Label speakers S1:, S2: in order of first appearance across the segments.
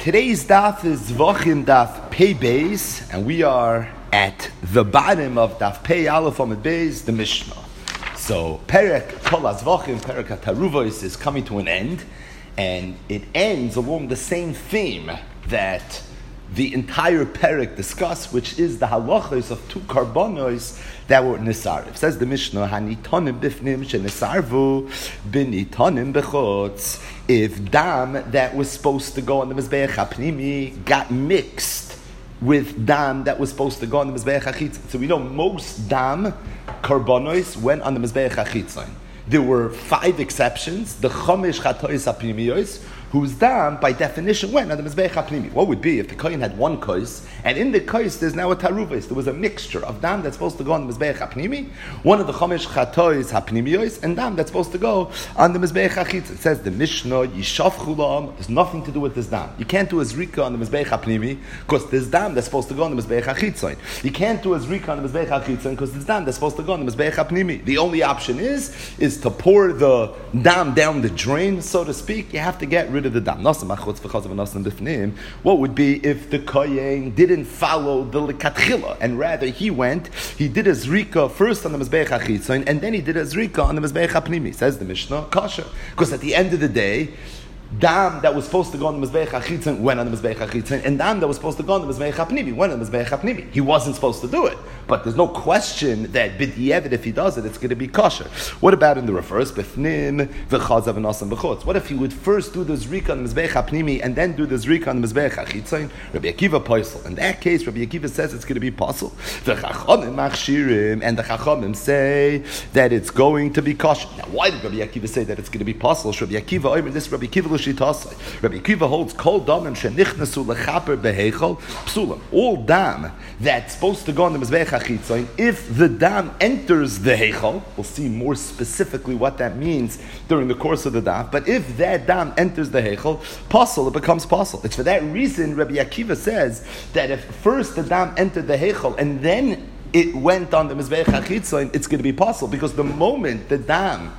S1: Today's daf is Zvachim daf Pei Beis, and we are at the bottom of daf Pei Aleph Amud Beis, the Mishnah. So Perek Kol HaZvachim, Perek HaTaruvos is coming to an end, and it ends along the same theme that the entire Perek discussed, which is the halachos of two karbonos that were nisarv. Says the Mishnah, Hanitonim bifnim shenisarvu binitonim bechutz. If dam that was supposed to go on the mizbeach hapnimi got mixed with dam that was supposed to go on the mizbeach hachitzon. So we know most dam karbonos went on the mizbeach hachitzon. There were 5 exceptions. The chomish chatois hapnimiyos, whose dam, by definition, went on the mizbeach hapnimi. What would be if the kohen had one kois, and in the kois there's now a taruvos? There was a mixture of dam that's supposed to go on the mizbeach hapnimi, one of the chomish chatois hapnimiyos, and dam that's supposed to go on the mizbeach hachitz. It says the Mishnah, Yishav chulam, there's nothing to do with this dam. You can't do a zrika on the mizbeach hapnimi because there's dam that's supposed to go on the mizbeach hachitzon. You can't do a zrika on the mizbeach hachitzon because there's dam that's supposed to go on the mizbeach hapnimi. The only option is to pour the dam down the drain, so to speak. You have to get rid of the dam. What would be if the kohen didn't follow the lekatchila, and rather he did a zrika first on the mizbeach hachitzon, and then he did a zrika on the mizbeach hapnimi? Says the Mishnah, kasher, because at the end of the day, dam that was supposed to go on the mizbeach hachitzon went on the mizbeach hachitzon, and dam that was supposed to go on the mizbeach hapnimi went on the mizbeach hapnimi. He wasn't supposed to do it, but there's no question that b'di'evet, if he does it, it's going to be kosher. What about in the reverse? B'fnim v'chazav v'nasan b'chutz. What if he would first do the zrika on the mizbeach hapnimi and then do the zrika on the mizbeach hachitzon? Rabbi Akiva posel. In that case, Rabbi Akiva says it's going to be posel. The chachamim machshirim, and the chachamim say that it's going to be kosher. Now, why did Rabbi Akiva say that it's going to be posel? Rabbi Akiva, this Rabbi Akiva Rabbi Akiva holds kol damim shenichnasu lechaper behechol psulam. All dam that's supposed to go on the mizbeach hachitzon, if the dam enters the hechol, we'll see more specifically what that means during the course of the daf. But if that dam enters the hechol, pasul, it becomes pasul. It's for that reason Rabbi Akiva says that if first the dam entered the hechol and then it went on the mizbeach hachitzon, it's going to be pasul, because the moment the dam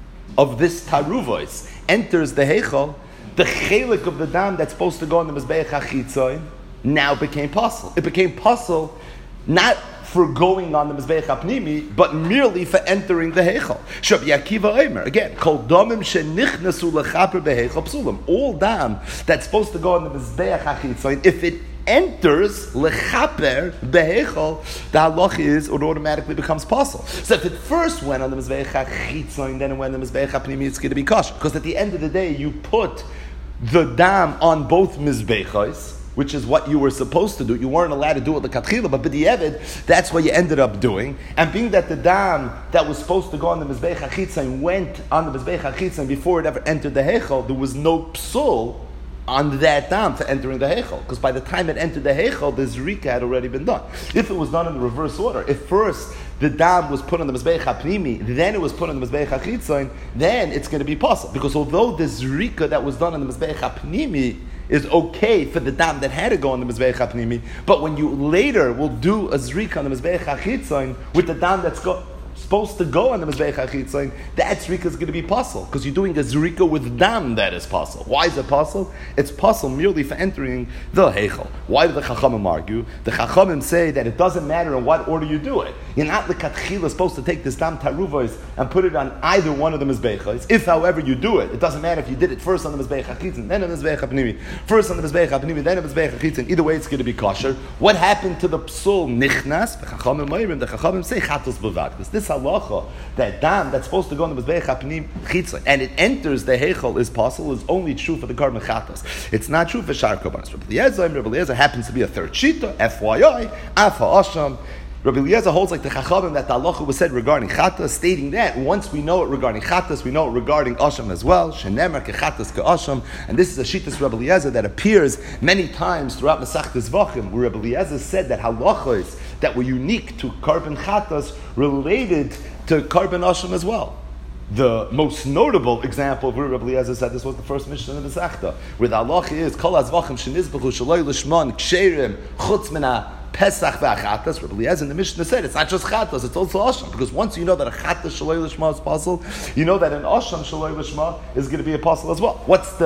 S1: of this taruvos enters the hechol, the chelik of the dam that's supposed to go on the mizbeach hachitzon now became pasul. It became pasul not for going on the mizbeach hapnimi, but merely for entering the hechol. Rabbi Akiva Omer, again, kol damim shenichnasu lechaper behechol psulam. All dam that's supposed to go on the mizbeach hachitzon, if it enters lechaper behechol, the halach is it automatically becomes pasul. So if it first went on the mizbeach hachitzon, then it went on the mizbeach hapnimi, it's going to be kosher. Because at the end of the day, you put the dam on both mizbechos, which is what you were supposed to do. You weren't allowed to do it lekatchila, but b'di'evid, that's what you ended up doing. And being that the dam that was supposed to go on the mizbeach hachitzon went on the mizbeach hachitzon before it ever entered the hechol, there was no psul on that dam for entering the hechol, because by the time it entered the hechol, the zrika had already been done. If it was done in the reverse order, if first the dam was put on the mizbeach hapnimi, then it was put on the mizbeach hachitzon, then it's going to be possible. Because although the zrika that was done on the mizbeach hapnimi is okay for the dam that had to go on the mizbeach hapnimi, but when you later will do a zrika on the mizbeach hachitzon with the dam that's supposed to go on the mizbeach hachitzon, that zrika is going to be pasul, because you're doing a zrika with dam that is pasul. Why is it pasul? It's pasul merely for entering the hechol. Why do the chachamim argue? The chachamim say that it doesn't matter in what order you do it. You're not lekatchila supposed to take this dam taruvos and put it on either one of the mizbechos. If, however, you do it, it doesn't matter if you did it first on the mizbeach hachitzon, then on the mizbeach hapnimi, first on the mizbeach hapnimi, then on the mizbeach hachitzon. Either way, it's going to be kosher. What happened to the psul nichnas? The chachamim say chatos b'vad, because this halacha, that dam that's supposed to go on the mizbeach hapnim chitzon and it enters the hechol is possible, is only true for the carbon chatos. It's not true for shar korbanos. Rabbi Eliezer happens to be a third shita. FYI, afa asham. Rabbi Eliezer holds like the chachamim that the halacha was said regarding chatas, stating that once we know it regarding chatas, we know it regarding asham as well. Shenemer kechatas keasham, and this is a shitas Rabbi Eliezer that appears many times throughout Masechtas Zvachim, where Rabbi Eliezer said that halachos that were unique to carbon chatas related to carbon asham as well. The most notable example of where Rabbi Eliezer said this was the first Mishnah in the Masechta, where the halacha is kol hazvachim shenizbachu shaloi lishman ksherim chutz mina Pesach v'achatas. Rabbi Eliezer in the Mishnah said it's not just chatas, it's also asham. Because once you know that a chatas shaloi lishma is possible, you know that an asham shaloi lishma is going to be a possible as well. What's the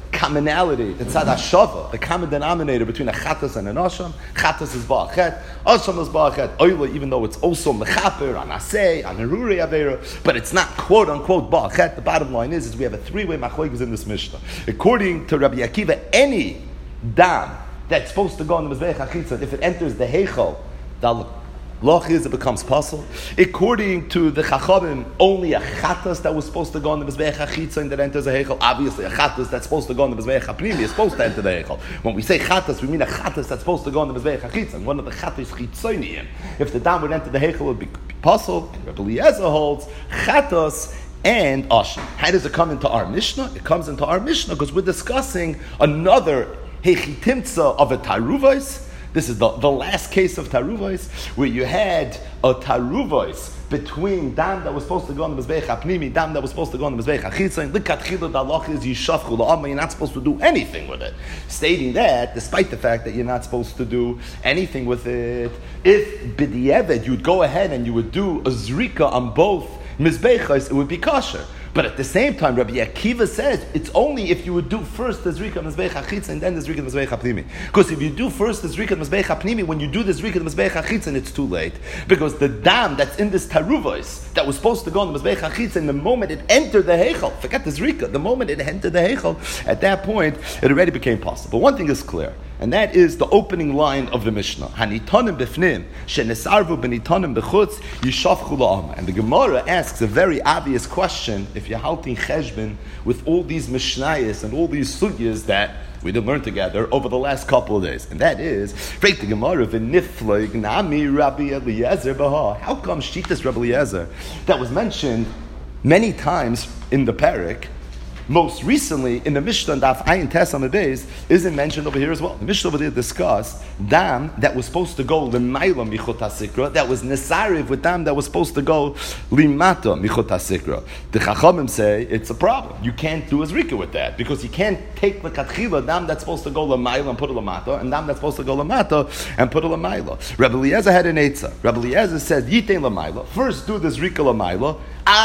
S1: commonality, the tzad hashava, the common denominator between a chatas and an asham. Chatas is ba'achet, asham is ba'achet. Oila, even though it's also mechaper, on asay, on neruri avera, but it's not quote unquote ba'achet. The bottom line is we have a three-way machlokes in this Mishnah. According to Rabbi Akiva, any dam that's supposed to go on the mizbeach hachitzon, if it enters the heichal, the loch is it becomes puzzle. According to the Chachamim, only a chatas that was supposed to go on the mizbeach hachitzon that enters the heichal. Obviously, a chatas that's supposed to go on the mizbeach hapnimi is supposed to enter the heichal. When we say chatas, we mean a chatas that's supposed to go on the mizbeach hachitzon. One of the chatas chitzoniim. If the dam would enter the heichal, it would be puzzle. And Rabbi Eliezer holds chatas and asham. How does it come into our Mishnah? It comes into our Mishnah because we're discussing another hechitimtza of a taruvos. This is the last case of taruvos, where you had a taruvos between dam that was supposed to go on the mizbeach hapnimi, dam that was supposed to go on the mizbeach hachitzon. L'katchila the halach is yishafchu la'ama. You're not supposed to do anything with it. Stating that, despite the fact that you're not supposed to do anything with it, if b'di'eved you'd go ahead and you would do a zrika on both mizbechos, it would be kosher. But at the same time, Rabbi Akiva says it's only if you would do first the zrika mizbech hachitzon and then the zrika mizbech hapnimi. Because if you do first the zrika mizbech hapnimi, when you do the zrika mizbech hachitzon, it's too late. Because the dam that's in this taruvos that was supposed to go on the mizbech hachitzon, the moment it entered the heichal, forget the zrika, the moment it entered the heichal, at that point it already became possible. One thing is clear, and that is the opening line of the Mishnah. Hanitonim b'fnim, shenesarvu b'nitonim b'chutz, yishafchu la'ama. And the Gemara asks a very obvious question, if you're halting cheshbon with all these Mishnayos and all these sugyas that we did learn together over the last couple of days. And that is, break the Gemara, v'nifleg nami Rabbi Eliezer b'ha. How come Shitas Rabbi Eliezer, that was mentioned many times in the parak, most recently in the Mishnah and Daf Ayin Tes Amud Beis, isn't mentioned over here as well. The Mishnah over there discussed dam that was supposed to go l'mayla michot hasikra, that was nesariv with dam that was supposed to go limata michot hasikra. The Chachamim say it's a problem. You can't do a zrika with that because you can't take the katchila dam that's supposed to go l'mayla and put it lamata, and dam that's supposed to go lamata and put it lamayla. Rabbi Eliezer had an eitzah. Rabbi Eliezer said yitein lamayla. First do the zrika lamayla.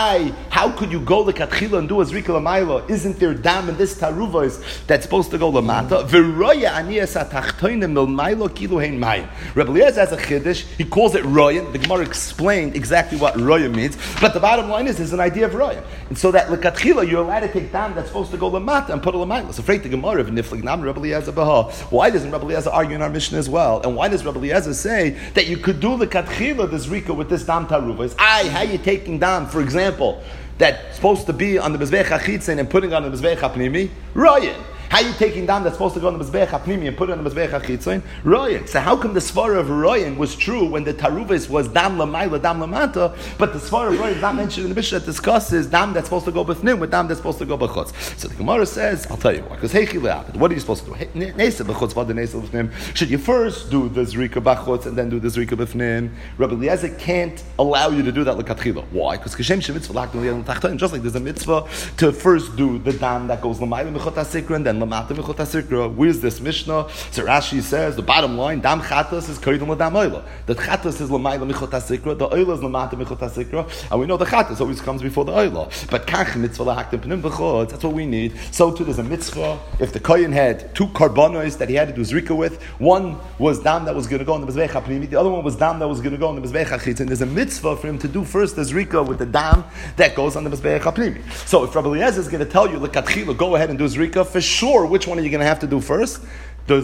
S1: How could you go the katchila and do a zrika lamayla? Isn't there dam in this taruvos that's supposed to go lamata? V'roya aniyas atachtoinim milmaylo kilu hein mayim. Rabbi Eliezer has a chiddush. He calls it roya. The Gemara explained exactly what roya means. But the bottom line is, there's an idea of roya. And so that lekatchila, you're allowed to take dam that's supposed to go lamata and put it lamayla. So afraid the Gemara of niflig nam Rabbi Eliezer b'ha. Why doesn't Rabbi Eliezer argue in our Mishnah as well? And why does Rabbi Eliezer say that you could do lekatchila the zrika with this dam taruvos? How you taking dam, for example, that's supposed to be on the mizbech hachitzon and putting on the mizbech hapnimi? Royan. How are you taking down that's supposed to go on the mizbech hapnimi and put it on the mizbech hachitzon? Royan. So how come the svara of Royan was true when the taruvos was dam lamayla, dam lamata, but the svara of Royan is not mentioned in the Mishnah that discusses dam that's supposed to go b'fnim with dam that's supposed to go b'chutz? So the Gemara says, I'll tell you why. Because heichi le'apid, what are you supposed to do? Neisa b'chutz, v'ad neisa b'fnim. Should you first do the zrika b'chutz and then do the zrika b'fnim? Rabbi Eliezer can't allow you to do that l'katchila. Why? Because kashem shemitzvah l'akdim l'yel l'tachtoin. Just like there's a mitzvah to first do the dam that goes l'mayla m'chut hasikra and then l'mata m'chut hasikra. Where's this Mishnah? So Rashi says, the bottom line, dam chatas is koydem l'dam oila. The chatas is l'mayla m'chut hasikra, the oila is l'mata m'chut hasikra, and we know the chatas always comes before the oila. But kach mitzvah l'akdim p'nim b'chutz, that's what we need. So too there's a mitzvah. If the kohen had two karbonos that he had to do zrika with, one was dam that was going to go on the mizbech hapnimi, the other one was dam that was going to go on the mizbech hachitzon. There's a mitzvah for him to do first the zrika with the dam that goes on the mizbech hapnimi. So if Rabbi Eliezer is going to tell you l'katchila, go ahead and do zrika, for sure, which one are you going to have to do first? The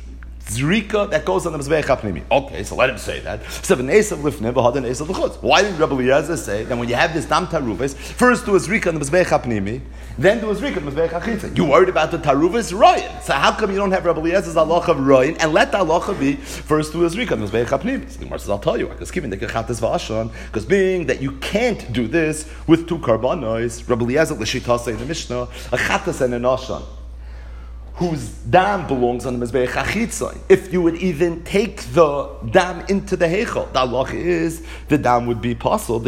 S1: zrika that goes on the mizbech hapnimi. Okay, so let him say that. Why didn't Rabbi Eliezer say that when you have this dam taruvos, first do a zrika on the mizbech hapnimi, then do a zrika on the mizbech hachitzon? You worried about the taruvos royan. So how come you don't have Rabbi Eliezer's halacha of royan and let the halacha be first do a zrika on the mizbech hapnimi? So the Gemara says, I'll tell you, because given the kechatas v'ashon, because being that you can't do this with two karbanos, Rabbi Eliezer l'shita say in the Mishnah, a chatas and an ashon, whose dam belongs on the Mizbeach HaChitzon. If you would even take the dam into the Heichel, the halacha is the dam would be possible.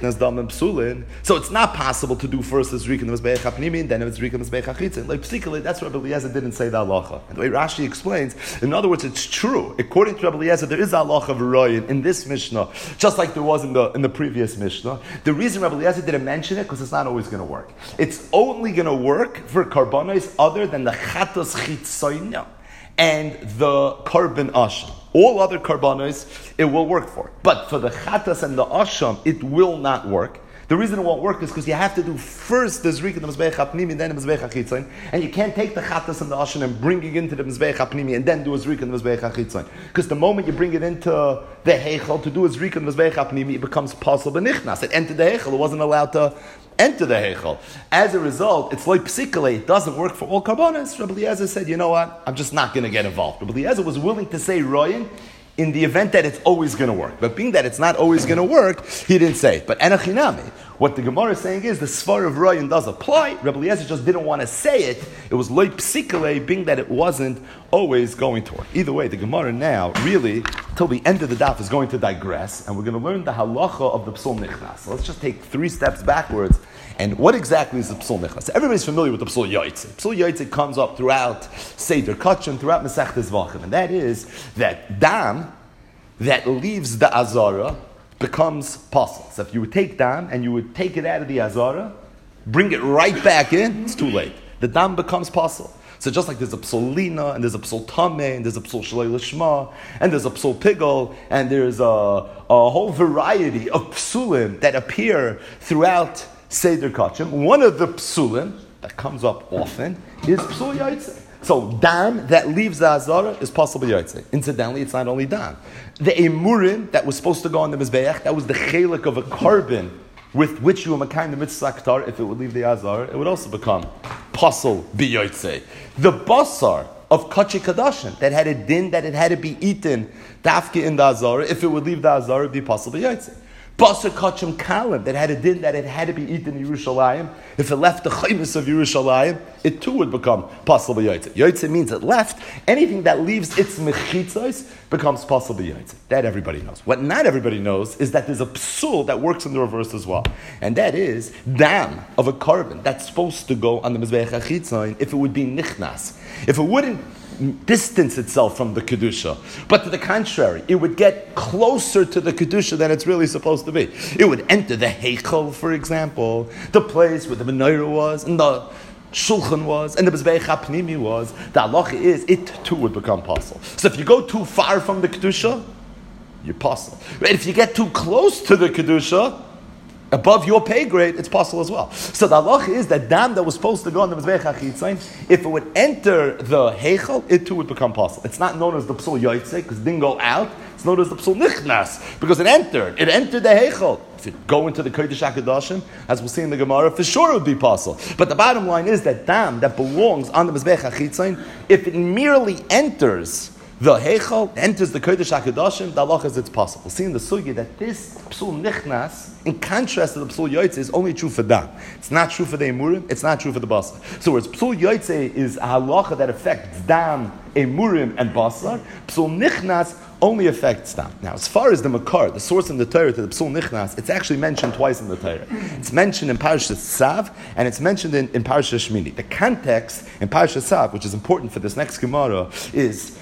S1: So it's not possible to do first the Zrika in the Mizbeach HaPnimi and then it's Zrika in the Mizbeach HaChitzon. Like particularly, that's what Rabbi Eliezer didn't say the halacha. And the way Rashi explains, in other words, it's true. According to Rabbi Eliezer, there is a halacha of Royin in this Mishnah, just like there was in the previous Mishnah. The reason Rabbi Eliezer didn't mention it because it's not always going to work. It's only going to work for karbanos other than the chatas chitzoyna and the carbon asham. All other karbanos it will work for, but for the chatas and the asham it will not work. The reason it won't work is because you have to do first the Zrika in the Mizbeach HaPnimi and then the Mizbeach HaChitzon, and you can't take the chatas and the asham and bring it into the Mizbeach HaPnimi and then do a Zrika in the Mizbeach HaChitzon. Because the moment you bring it into the Heichel to do a Zrika in the Mizbeach HaPnimi, it becomes possible nichnas. It entered the Heichel. It wasn't allowed to enter the Heichel. As a result, it's like psikale. It doesn't work for all karbanos. Rabbi Eliezer said, you know what? I'm just not going to get involved. Rabbi Eliezer was willing to say Royin in the event that it's always going to work. But being that it's not always going to work, he didn't say it. But enachinami, what the Gemara is saying is the svar of Royin does apply. Rabbi Eliezer just didn't want to say it. It was loy psikale, being that it wasn't always going to work. Either way, the Gemara now, really, till the end of the daf, is going to digress, and we're going to learn the halacha of the psul nichnas. So let's just take 3 steps backwards. And what exactly is the psul nichnas? Everybody's familiar with the psul yaitze. Psul yaitze comes up throughout Seder Kachim, throughout Masechtas Vachim, and that is that dam that leaves the azara becomes possible. So if you would take dam and you would take it out of the azara, bring it right back in, it's too late. The dam becomes possible. So just like there's a psul lina, and there's a psul tameh, and there's a psul shalei lishma, and there's a psul pigol, and there's a whole variety of psulim that appear throughout Seder Kachim. One of the psulim that comes up often is psul yaitze. So dam that leaves the azara is possible yaitze. Incidentally, it's not only dam. The emurim that was supposed to go on the mizbeach, that was the chelik of a carbon with which you were makayim the mitzvah aktar. If it would leave the azara, it would also become possible biyaitze. The basar of kachi kadashin that had a din that it had to be eaten dafke in the azara. If it would leave the azara, it would be possible yaitze. Basar kachim kalim that had a din that it had to be eaten in Yerushalayim. If it left the chaymus of Yerushalayim, it too would become possible yaitze. Yaitze means it left. Anything that leaves its mechitzos becomes possible yaitze. That everybody knows. What not everybody knows is that there's a psul that works in the reverse as well, and that is dam of a carbon that's supposed to go on the mizbeach hachitzon if it would be nichnas. If it wouldn't distance itself from the kedusha, but to the contrary, it would get closer to the kedusha than it's really supposed to be. It would enter the heichel, for example, the place where the menorah was and the shulchan was and the mizbeach hapnimi was. The halacha is it too would become possible. So if you go too far from the kedusha, you're possible. But if you get too close to the kedusha, above your pay grade, it's possible as well. So the halacha is that dam that was supposed to go on the mizbeach hachitzon, if it would enter the heichel, it too would become possible. It's not known as the psul yaitze because it didn't go out. It's known as the psul nichnas because it entered. It entered the heichel. If it go into the kodesh hakadashim, as we'll see in the Gemara, for sure it would be possible. But the bottom line is that dam that belongs on the mizbeach hachitzon, if it merely enters the heichel, enters the kodesh hakadashim, the halacha is it's possible. See in the sugya that this psul nichnas, in contrast to the psul yaitze, is only true for dam. It's not true for the emurim. It's not true for the basar. So whereas psul yaitze is a halacha that affects dam, emurim, and basar, psul nichnas only affects dam. Now, as far as the makar, the source in the Torah to the psul nichnas, it's actually mentioned twice in the Torah. It's mentioned in Parashat Tzav, and it's mentioned in Parashat Shmini. The context in Parashat Tzav, which is important for this next Gemara, is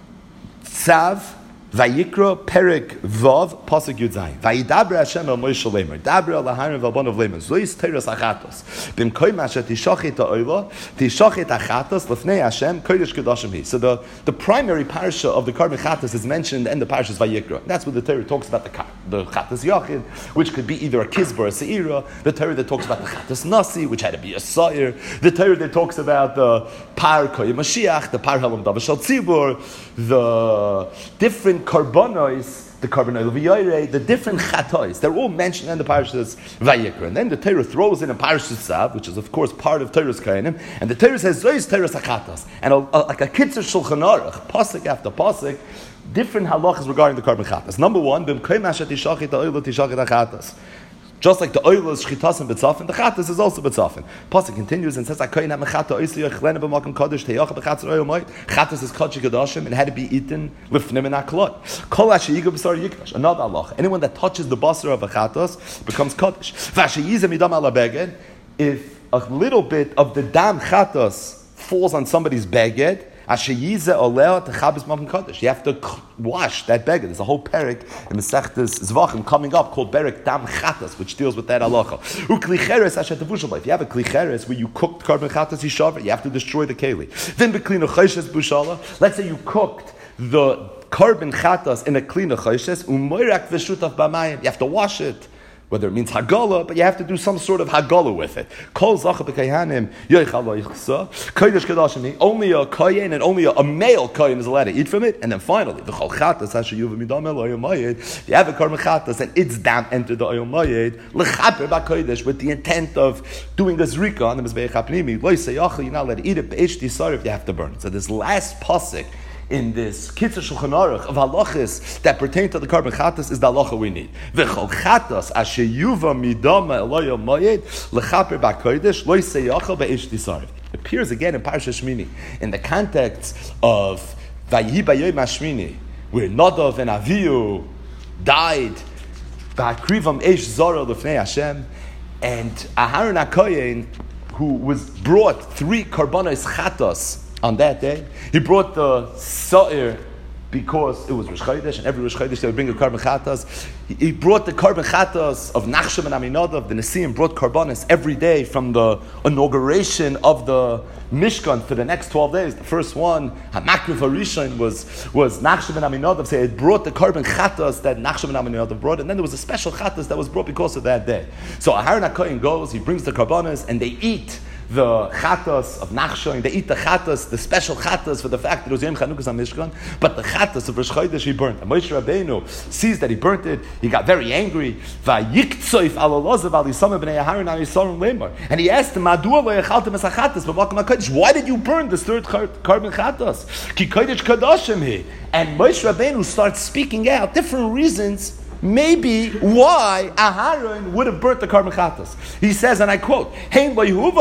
S1: Tzav, Vayikra, Perek, Vav, Pasuk Yud Zayin. Vayidaber Hashem el Moshe Lemer. Daber el Aharon v'Albonav Lemer. Zois Teiros Achatos. B'mkoy masher tishachet ha'oila, tishachet achatos lefnei Hashem, kodesh kedashim hi. So the primary parsha of the Karban Chatos is mentioned in the Parshas Vayikra. That's where the Torah talks about the Chatos Yachid, which could be either a Kizbar or a Seira. The Torah that talks about the Chatos Nasi, which had to be a Sair. The Torah that talks about the Par Koyim Mashiach, the Par Halam Davashal Tzibur, the different karbonos, the karbonoil v'yoyrei, the different chatois, they're all mentioned in the parashas Vayikra. And then the Torah throws in a parashas Tzav, which is of course part of Torah's Kainim, and the Torah says Zois Torah's achatas, and like a kitzur shulchan aruch, pasuk after pasuk, different halachas regarding the karban chatas. Number one, b'mkei mashat tishachet ha'oila tishachet achatas. Just like the oil is shchitas and betzafin, the chatas is also betzafin. Pasuk continues and says, "Akoyin hamechata oisiyach lena b'makom kadosh teyacha b'chatzar oil moed." Chatas is kodshei kadashim and had to be eaten lifnim and aklot. Kol asheyigu b'sar yikdash. Another halacha. Anyone that touches the basar of a chatas becomes kaddish. V'asheyizem idam ala beged. If a little bit of the dam chatas falls on somebody's beged, you have to wash that beged. There's a whole perek in Masechtas Zvachim coming up called Perek Dam Chatas, which deals with that halacha. If you have a klicheres where you cooked carbon chatas yishaver, you have to destroy the keli. Then let's say you cooked the carbon chatas in a klina chayshes, you have to wash it. Whether it means hagala, but you have to do some sort of hagala with it. Kol zacha b'kayhanim yoichal loichsa kodesh kadashim. Only a kohen and only a male kohen is allowed to eat from it. And then finally, the chol chatas hashayuv midam el oyom mayed. You have a karma chatas and its dam entered the oyom mayed lechaper b'kodesh with the intent of doing a zrika on the mizbeach hapnimi. Lo yisayachal, you're not allowed to eat it. Be'esh tisarif, you have to burn it. So this last pasuk in this Kitzur Shulchan Aruch of halachas that pertain to the carbon chatas is the halacha we need. V'chol chatas asher yuva midama eloya mayed lechaper b'kodesh lo yisayachal be'esh tisarif. It appears again in Parashat Shmini in the context of Vayihi b'yoyim hashmini, where Nadav and Avihu died b'akrivam esh zara l'fnei Hashem, and Aharon HaKohen, who was brought 3 karbanos chatas on that day, he brought the sa'ir because it was Rosh Chodesh, and every Rosh Chodesh they would bring a carbon chatas. He brought the carbon chatas of Nachshon and Aminadav. The Nesiim brought karbanos every day from the inauguration of the Mishkan for the next 12 days. The first one, Hamakriv Harishon, was Nachshon and Aminadav. So it brought the carbon chatas that Nachshon and Aminadav brought, and then there was a special chatas that was brought because of that day. So Aharon HaKohen goes, he brings the karbanos, and they eat the chatas of Nachshon, they eat the chatas, the special chatas for the fact that it was Yom Chanukas on Mishkan, but the chatas of Rosh Chodesh he burnt. And Moshe Rabbeinu sees that he burnt it, he got very angry. And he asked him, why did you burn this third carbon chatas? And Moshe Rabbeinu starts speaking out different reasons maybe why Aharon would have burnt the carbon chatas. He says, and I quote, this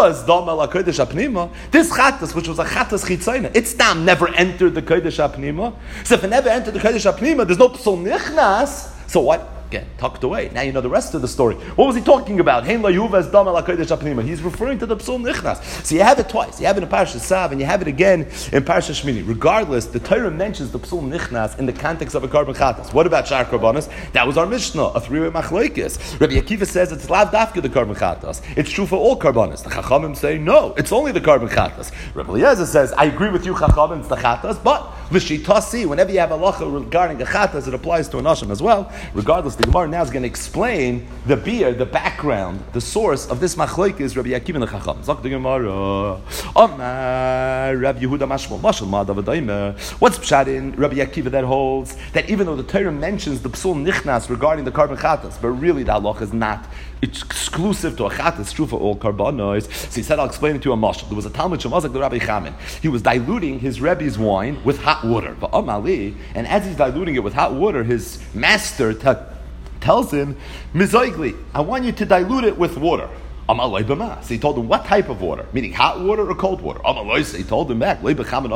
S1: chatas, which was a chatas chitzayna, its dam never entered the kodesh hapnima. So if it never entered the kodesh hapnima, there's no psul nichnas. So what? Again, tucked away. Now you know the rest of the story. What was he talking about? He's referring to the psul nichnas. So you have it twice. You have it in Parashat Sav, and you have it again in Parashat Shmini. Regardless, the Torah mentions the psul nichnas in the context of a carbon chatas. What about shar karbanos? That was our Mishnah, a 3-way machlokes. Rabbi Akiva says it's lav dafka the carbon chatas. It's true for all karbanos. The Chachamim say no, it's only the carbon chatas. Rabbi Eliezer says I agree with you, Chachamim, it's the chatas, but l'shitasi, whenever you have a halacha regarding the chatas, it applies to an asham as well. Regardless, the Gemara now is going to explain the beer, the background, the source of this machlokes Rabbi Akiva and the Chacham. Zok the Gemara, Amar Rabbi Yehuda Mashmal Mashal Madav Adaimer. What's pshat in Rabbi Akiva that holds that even though the Torah mentions the psul nichnas regarding the carbon chatas, but really the halacha is not exclusive to a chatas, it's true for all karbanos. So he said, I'll explain it to you a mashal. There was a Talmud Shemazak the Rabbi Chamin. He was diluting his Rebbe's wine with hot water. And as he's diluting it with hot water, his master tells him, Mizoigli, I want you to dilute it with water. So he told him, what type of water? Meaning hot water or cold water? So he told him back, you're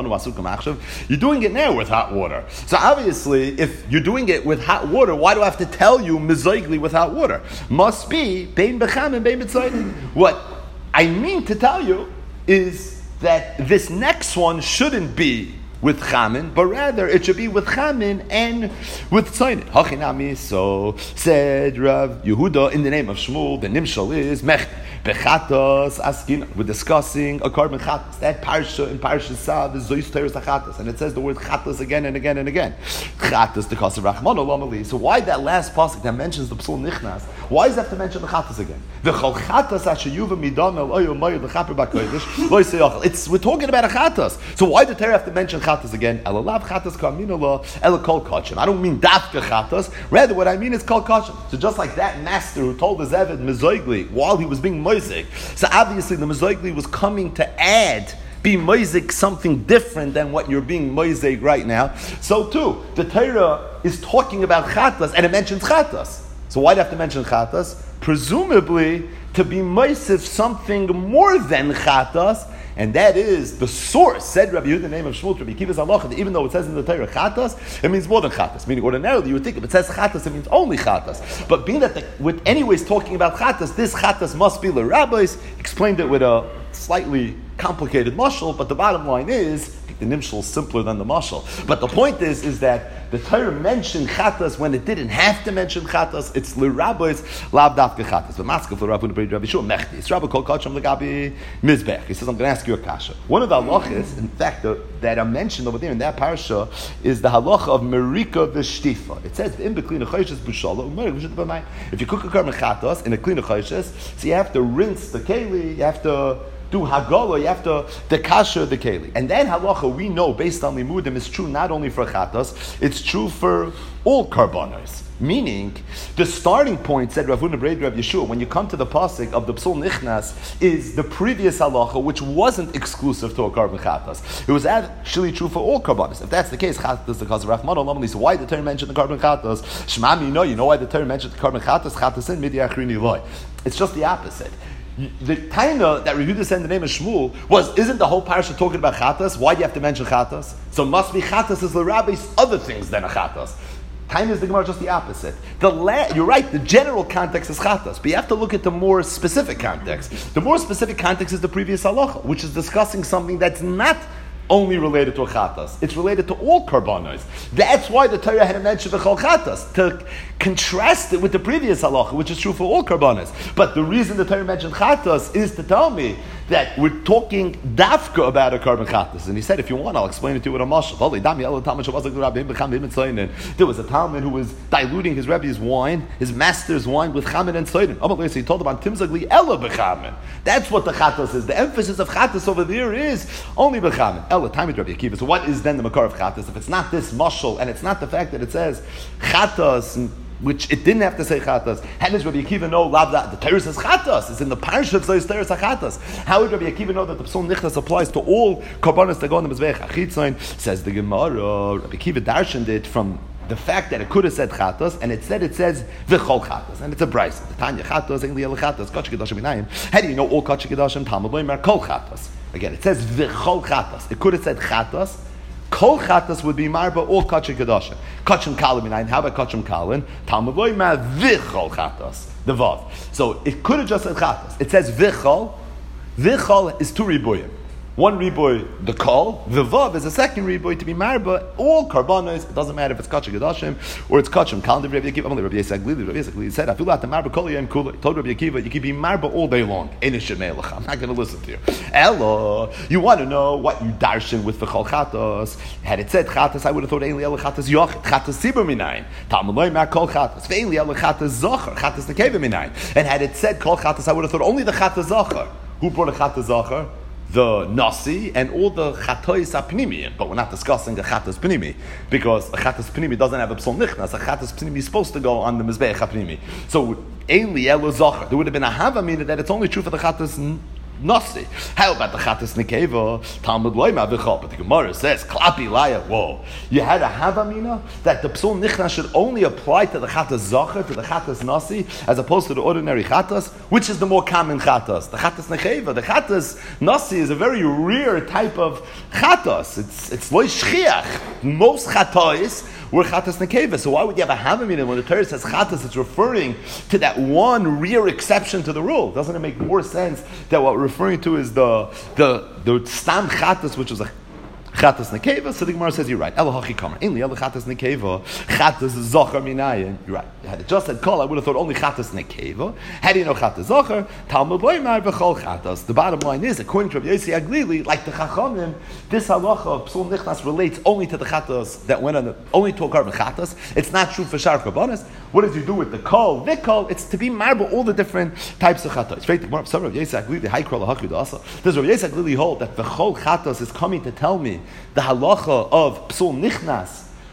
S1: doing it now with hot water. So obviously, if you're doing it with hot water, why do I have to tell you Mizoigli with hot water? Must be Bein Becham and Bein B'Tzayin. What I mean to tell you is that this next one shouldn't be with chamin, but rather it should be with chamin and with tzayin. Hachinami, so said Rav Yehuda in the name of Shmuel, the nimshal is mech bechatos askin. We're discussing a carbon chatas. That parsha in Parsha Sav is zoyis teres chatas, and it says the word chatas again and again and again. Chatas the kasav rachman olamali. So why that last pasuk that mentions the psul nichnas? Why does it have to mention the chatas again? The chol chatas ashayuva midan el oyo mayod lechaper bakodesh lo yisayachal. It's we're talking about a chatas. So why did Torah have to mention chatas again? Elalav chatas kaminala el kol kachim. I don't mean dafka chatas. Rather, what I mean is kol kachim. So just like that master who told his eved mezoigli while he was being moizik, so obviously the mezoigli was coming to be moizik something different than what you're being moizik right now. So too, the Torah is talking about chatas and it mentions chatas. So why do you have to mention chatas? Presumably to be meisif something more than chatas, and that is the source. Said Rabbi Yehuda, the name of Shmuel, Rabbi Akiva's halacha, that even though it says in the Torah chatas, it means more than chatas. Meaning ordinarily you would think if it says chatas, it means only chatas. But being that with anyways talking about chatas, this chatas must be the rabbis. Explained it with a slightly complicated mashal, but the bottom line is the nimshal is simpler than the mashal. But the point is that the Torah mentioned chatas when it didn't have to mention chatas. It's l'rabbis lav dafka chatas. But maskef l'Rav Huna Rabbi Yeshua mechti. It's Rabbi kol kacham l'gabi mizbech. He says, I'm going to ask you a kasha. One of the halachas, in fact, that are mentioned over there in that parasha is the halacha of merika v'shtifa. It says in beklina chayshes b'shala u'merik v'shtifa b'mayim. If you cook a karban chatas in a klina chayshes, so you have to rinse the keli, you have to do hagala, you have to the kasha the keli. And then halacha, we know based on limudim, is true not only for chatas, it's true for all karbanos. Meaning, the starting point, said Rav Huna Rav Yeshua, when you come to the pasuk of the Psul Nichnas, is the previous halacha, which wasn't exclusive to a karban chatas. It was actually true for all karbanos. If that's the case, chatas is the cause of Rahman Olam. So why the Torah mentioned the karban chatas? Shmami, you know why the Torah mentioned the karban chatas? Chatas in midi achrini loy. It's just the opposite. The taina that Rav Yehuda said in the name of Shmuel isn't the whole parasha talking about chatas? Why do you have to mention chatas? So it must be chatas is the rabbis other things than a chatas. Taina is the Gemara just the opposite. You're right, the general context is chatas, but you have to look at the more specific context. The more specific context is the previous halacha, which is discussing something that's not only related to a chatas. It's related to all karbanos. That's why the Torah had to mention the chol chatas, to contrast it with the previous halacha, which is true for all karbanos. But the reason the Torah mentioned chatas is to tell me that we're talking dafka about a karban chatas. And he said, if you want, I'll explain it to you with a mashal. There was a Talmud who was diluting his Rebbe's wine, his master's wine, with chamin and soidin. He told him on timzagli ella b'chamin. That's what the chatas is. The emphasis of chatas over there is only b'chamin. Ella time Rabbi Akiva. So what is then the makar of chatas? If it's not this mashal, and it's not the fact that it says chatas, which it didn't have to say chatas. How does Rabbi Akiva know the Torah says chatas? It's in the parsha of says Torah chatas. How would Rabbi Akiva know that the Psul Nichnas applies to all karbanos that go on the mizbeach achitzayin? Says the Gemara. Rabbi Akiva darshaned it from the fact that it could have said chatas, and it says v'chol chatas, and it's a brayse. The Tanya chatas, Engli el chatas, kachik kedashim inayim. How do you know all kachik kedashim? Talmud loymer kol chatas. Again, it says v'chol chatas. It could have said chatas. Kol chatas would be marba all kachim kedashim. Kachim kalim inayin. How about kachim kalim? Talmud loymer v'chol chatas. The vav. So it could have just said chatas. It says v'chol. V'chol is two ribuyim. One riboy, the kol, the vav is a second riboy to be marba, all karbanos. It doesn't matter if it's kachim gedashim or it's kachim. Calendar Rabbi Akiva, Rabbi Yisrael Glili said, "I feel like the marba kol yem kula." Told Rabbi Akiva, you can be marba all day long. I'm not going to listen to you. Ella, you want to know what you darshan with the chol chatos? Had it said chatos, I would have thought ainli ela chatos yochid, chatos sibur minayin. Talmud loy mar kol chatos. Ve'ainli ela chatos zocher, chatos nekeva minayin. And had it said kol chatos, I would have thought only the chatos zocher. Who brought a chatos zocher? The nasi and all the chatois apnimi, but we're not discussing the chatas pnimi because a chatas pnimi doesn't have a psul nichnas. A chatas pnimi is supposed to go on the mizbeach apnimi. So ainli elo zacher. There would have been a havamina that it's only true for the chatas nasi. How about the chatas nekeva? Talmud loyma v'chol. But the Gemara says klapi laya. Whoa, you had a havamina that the psul nichnas should only apply to the chatas zacher, to the chatas nasi, as opposed to the ordinary chatas. Which is the more common chatas? The chatas nekeva. The chatas nasi is a very rare type of chatas. It's loy shchiach. Most chatos were chatas nekeva. So why would you have a havamina when the Torah says chatas? It's referring to that one rare exception to the rule. Doesn't it make more sense that what we're referring to is the stam chatas, which was a chatas nekeva? So the Gemara says you're right. Elahachi kamer. Ainli ela chatas nekeva. Chatas zocher minayin. You're right. Had it just said kol, I would have thought only chatas nekeva. How do you know chatas zocher? Talmud loymar v'chol chatas. The bottom line is, according to Rabbi Yossi Aglili, like the Chachamim, this halacha of Psul Nichnas relates only to the chatas that went on only to a karban chatas. It's not true for shar karbanos. What does you do with the kol? Vikol, it's to be marble all the different types of chatas. Right? The Gemara, some Rabbi Yossi Aglili, high kol lahachud also. Does Rabbi Yossi Aglili hold that v'chol chatas is coming to tell me the halacha of Psul Nichnas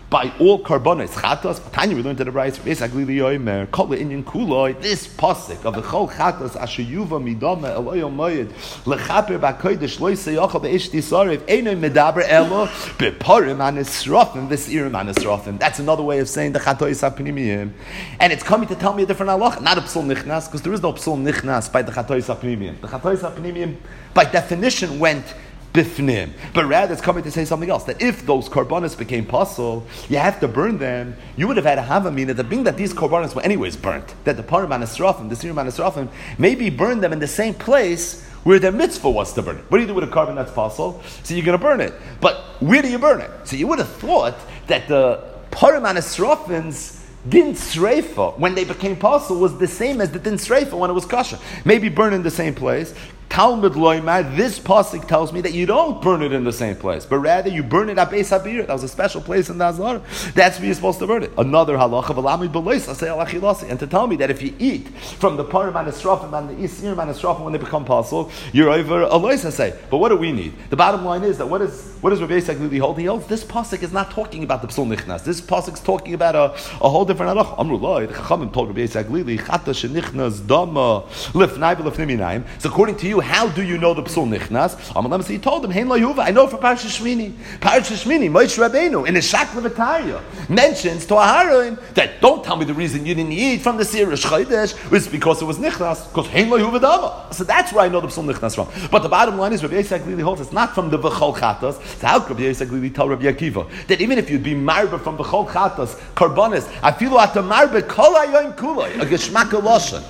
S1: by all karbonis chatos. Tanya, we learned to the rice. Basically, the kol inyan kuloi. This pasuk of the chol chatos asher yuva midama eloyom moyed lechaper b'kodesh loisei yochel beish tisarev eino medaber elo beparim anisrofim v'sirim anisrofim. That's another way of saying the chatois hapnimiyim, and it's coming to tell me a different halacha, not a psul nichnas, because there is no psul nichnas by the chatois hapnimiyim. The chatois hapnimiyim, by definition, went bifnim, but rather it's coming to say something else, that if those korbanos became pasul, you have to burn them. You would have had a havamina, that being that these korbanos were anyways burnt, that the parim anisrafim, the sirim anisrafim, maybe burn them in the same place where their mitzvah was to burn it. What do you do with a carbon that's pasul? So you're going to burn it, but where do you burn it? So you would have thought that the parim anisrafim's din sreifa, when they became pasul, was the same as the din sreifa when it was kosher. Maybe burn in the same place. Talmud loymar, this pasuk tells me that you don't burn it in the same place, but rather you burn it at Beis Habir. That was a special place in the Azar. That's where you're supposed to burn it. Another halacha v'lamid b'lois asay al achilasi, and to tell me that if you eat from the parim anisrafim and the isirim anisrafim when they become pasul, you're over a lois asay. But what do we need? The bottom line is that what does Rabbi Yisrael Glili hold? He holds this pasuk is not talking about the psul nichnas. This pasuk is talking about a whole different halacha. Amrullah, the Chachamim told Rabbi Yisrael Glili chata shenichnas dama lifnai v'lifnim yinayim. So according to you, how do you know the psul nichnas? So he told him, Hein la Yehuva, I know from Parshas Shmini. Parshas Shmini, Moshe Rabbeinu, in his Shakla V'Taya, mentions to Aharon that don't tell me the reason you didn't eat from the Sirish Chodesh was because it was nichnas, because Hein la Yehuva dama. So that's where I know the psul nichnas from. But the bottom line is, Rabbi Yisrael Glili holds it's not from the V'chol Chatas. So how could Rabbi Yisrael Glili tell Rabbi Akiva that even if you'd be marba from V'chol Chatas, Karbonis, afilu ata marba kol hayoim kuloi, a geshmak loshen.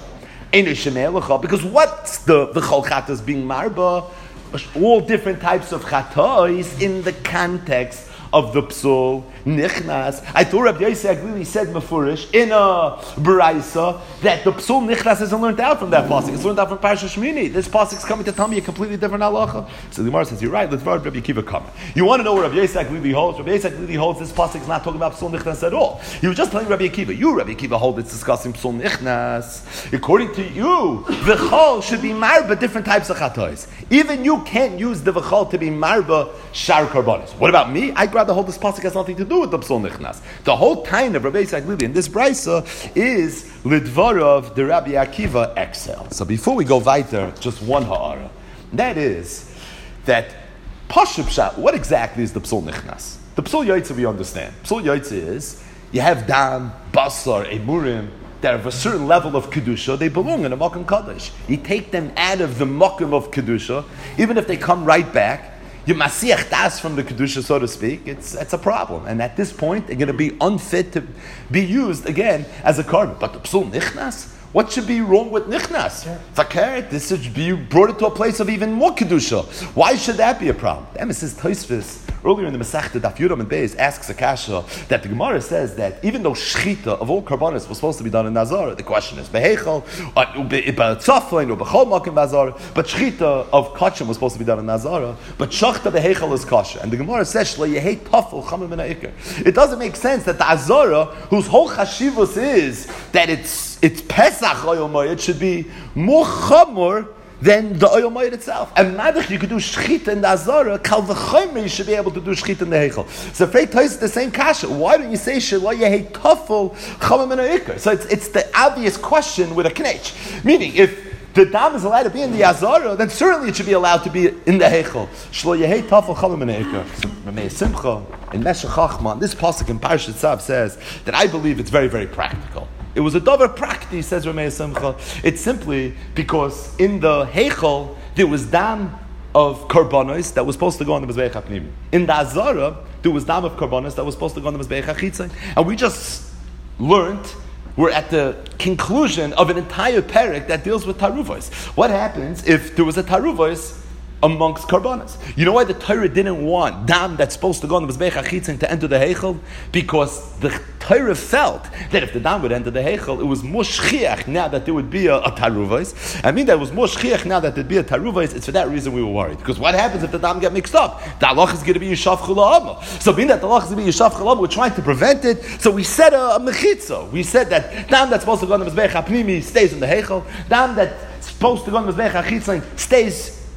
S1: Because what's the chol chatas being marba? All different types of chatois in the context of the psul nichnas. I thought Rabbi Yosef Aglili said mefurish in a beraisa that the psul nichnas isn't learned out from that pasuk. It's learned out from Parshas Shmini. This pasuk is coming to tell me a completely different halacha. So the Gemara says, "You're right. Let's start Rabbi Akiva comment. You want to know what Rabbi Yosef Aglili holds? Rabbi Yosef Aglili holds this pasuk is not talking about psul nichnas at all. He was just telling Rabbi Akiva. You, Rabbi Akiva, hold it's discussing psul nichnas. According to you, the chol should be marba different types of chatois. Even you can't use the v'chol to be marba shar karbonis. What about me? I'd rather hold this pasuk has nothing to do with the psul nichnas. The whole time of Rabbi Yisrael Glili in this brisa is lidvarav the Rabbi Akiva excel. So before we go weiter, just one ha'ara. That is that Pashup Shah, what exactly is the psul nichnas? The psul yaitze we understand. Psul yaitze is you have dam, basar, emurim that have a certain level of kedusha. They belong in a makom kadosh. You take them out of the makom of kedusha, even if they come right back. You masiach das from the kedusha, so to speak. It's a problem, and at this point, they're going to be unfit to be used again as a carbon. But the psul nichnas, what should be wrong with nichnas? Fakir, this should be brought it to a place of even more kedusha. Why should that be a problem? The emissus Tosfos earlier in the Masechta Daf Yudam and Beis asks a kasha that the Gemara says that even though shchita of all karbanis was supposed to be done in Nazar, the question is behechal, be'tzaflein or b'chol makim Nazar, but shchita of kachim was supposed to be done in Nazar, but shachta behechal is kasha. And the Gemara says shlo yehei tafel chamim min ha'ikar. It doesn't make sense that the Azara, whose whole chashivus is that it's Pesach Oyel Moed, it should be more chamor than the Oyel Moed itself. And madach you could do shchita in the Azara, kal v'chomer you should be able to do shchita in the Heichel. So Freit Toys the same kasha. Why don't you say shelo yehei tafel chamim min ha'ikar? So it's the obvious question with a knech. Meaning, if the dam is allowed to be in the Azara, then certainly it should be allowed to be in the Heichel. Shlo yehei tafel chamim min ha'ikar. So Ramei Simcha in Meshech Chachman, this pasuk in Parshat Tzav says that I believe it's very, very practical. It was a davar prakti, says Ramei Simcha. It's simply because in the Heichel there was dam of karbanos that was supposed to go on the Mizbeach HaPnimi. In the Azara there was dam of karbanos that was supposed to go on the Mizbeach HaChitzon. And we just learned, we're at the conclusion of an entire parak that deals with taruvos. What happens if there was a taruvos amongst karbanas? You know why the Torah didn't want dam that's supposed to go on the Mizbeach HaChitzon to enter the Heichel? Because the Torah felt that if the dam would enter the Heichel, it was more shchiach now that there would be a taruvos. I mean that it was more shchiach now that there'd be a taruvos. It's for that reason we were worried. Because what happens if the dam get mixed up? The halach is going to be Yishav Chula'ama. So being that the halach is going to be Yishav Chula'ama, we're trying to prevent it. So we said a mechitza. We said that dam that's supposed to go on the Mizbeach HaPnimi stays in the Heichel. Dam that's supposed to go on the Mizbeach HaChitzon stays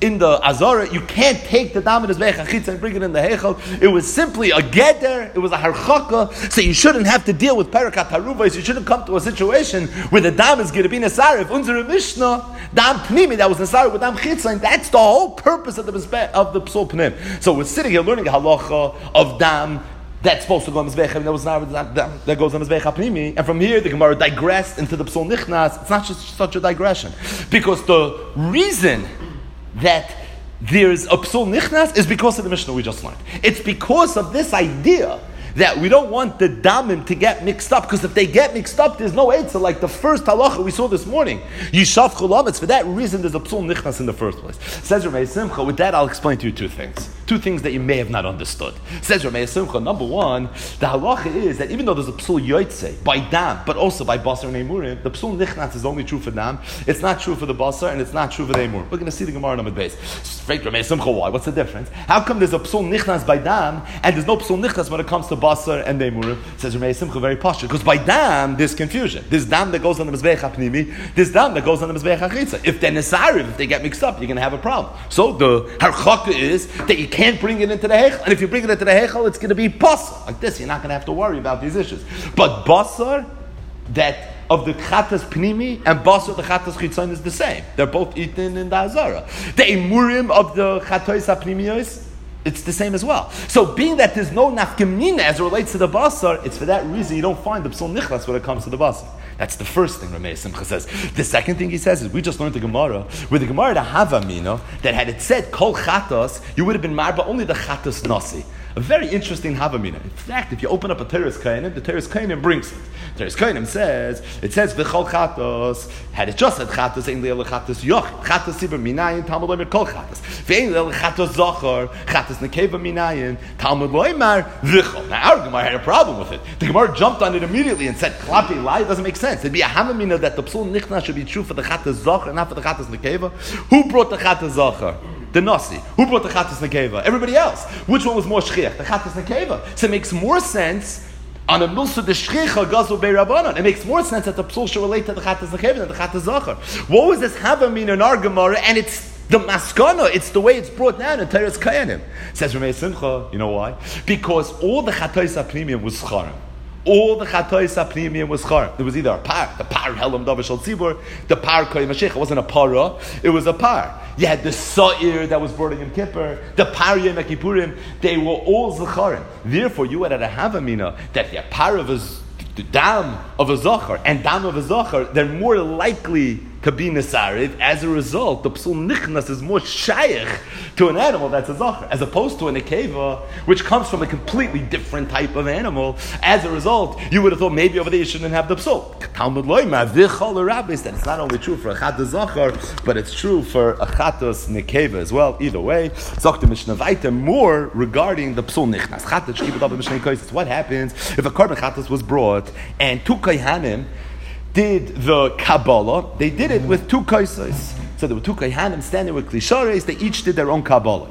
S1: in the Azara, you can't take the dam in the Mizbeach HaChitzon and bring it in the Heichal. It was simply a geder, it was a harchaka, so you shouldn't have to deal with Perikat Haruvos, you shouldn't come to a situation where the dam is going to be Nesarif. Unzere Mishnah, dam Pnimi, that was Nesarif with dam Chitzon, that's the whole purpose of the Psul Pnim. So we're sitting here learning a halacha of dam, that's supposed to go on Mizbeach, and that was not that goes on Mizbeach HaPnimi. And from here, the Gemara digressed into the Psul Nichnas. It's not just such a digression. Because the reason that there's a Psul Nichnas is because of the Mishnah we just learned. It's because of this idea that we don't want the damim to get mixed up, because if they get mixed up, there's no eitzah, like the first halacha we saw this morning. Yishav chulam, it's for that reason there's a psul nichnas in the first place. Says Ramei Simcha, with that I'll explain to you two things that you may have not understood. Says Ramei Simcha, number one, the halacha is that even though there's a psul yoytze by dam, but also by basar and emurim, the psul nichnas is only true for dam, it's not true for the basar, and it's not true for the emurim. We're going to see the Gemara on the base. Straight Ramei Simcha, why? What's the difference? How come there's a psul nichnas by dam, and there's no psul nichnas when it comes to basar and Neimurim? Says Ramei Simcha very posh, because by dam there's confusion. There's dam that goes on the Mizbeach HaPnimi, there's dam that goes on the Mizbeach HaChitzon. If they're nesariv, if they get mixed up, you're going to have a problem. So the harchaka is that you can't bring it into the heichal, and if you bring it into the heichal, it's going to be pasal. Like this, you're not going to have to worry about these issues. But basar, that of the chatas pnimi and basar the chatas chitzon is the same. They're both eaten in the azara. The emurim of the chatos hapnimiyos, it's the same as well. So being that there's no nafkamina as it relates to the basar, it's for that reason you don't find the psul nichlas when it comes to the basar. That's the first thing Ramei Simcha says. The second thing he says is, we just learned the Gemara, where the Gemara had a havamina, that had it said kol chatas, you would have been marba only the chatas nasi. A very interesting havamina. In fact, if you open up a Teres Kainim, the Teres Kainim brings it. Teres Kainim says, it says v'chol chatos. Had it just said chatos, ein le'el chatos yochid. Chatos sibur minayin, Talmud loymar kol chatos. V'ein le'el chatos zochar, chatos nekeva minayin, Talmud loymar v'chol. Now our Gemara had a problem with it. The Gemara jumped on it immediately and said, klapi lie, it doesn't make sense. It'd be a havamina that the psul nichnas should be true for the chatos zochar, not for the chatos nekeva. Who brought the chatos zochar? The Nasi. Who brought the Chatas Nekeva? Everybody else. Which one was more Shchiach? The Chatas Nekeva. So it makes more sense on a Milsa the Shchicha Gazel Bei Rabbanan. It makes more sense that the Psul should relate to the Chatas Nekeva than the Chatas Zachar. What was this Havamin in our Gemara? And it's the Maskana. It's the way it's brought down in Teres Kayanim. Says Ramei Simcha. You know why? Because all the Chatos HaPnimiyim was Charim. All the Chatois HaPnimiyim was Char. There was either a par, the par Helam Davar Shal Tzibur, the par Koy Mashiach. It wasn't a para, it was a par. You had the Sa'ir that was burning in Kippur, the par Yom Kippurim, they were all Zacharim. Therefore, you had a Havamina that the par of the dam of a Zachar and dam of a Zachar, they're more likely to be Nesariv. As a result, the Psul Nichnas is more Shaykh to an animal that's a Zachar, as opposed to a Nekeva, which comes from a completely different type of animal. As a result, you would have thought maybe over there you shouldn't have the Psul. Talmud Loymar, V'chol Rabbis, that it's not only true for a Chatas Zachar, but it's true for a Chatas Nekeva as well. Either way, Zok the Mishnah Vaita more regarding the Psul Nichnas. Chatas Shkibud Abba Mishnah Kois. What happens if a Karban Chatas was brought and two Kayhanim did the Kabbalah? They did it with two kaisais. So there were two kaihanim standing with klishares. They each did their own Kabbalah.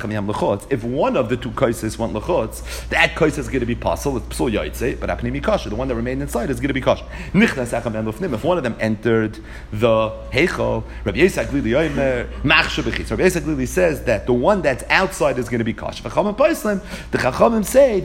S1: If one of the two kaisais went lechutz, that kaisais is going to be pasul. It's psul yaitze, but apnimi kasher. The one that remained inside is going to be kasher. Nichnas echem and lufnim. If one of them entered the heichal, Rabbi Yisrael Glili Yomer machshav b'chitz. Rabbi Yisrael Glili says that the one that's outside is going to be kasher. V'chachamim paislim. The chachamim say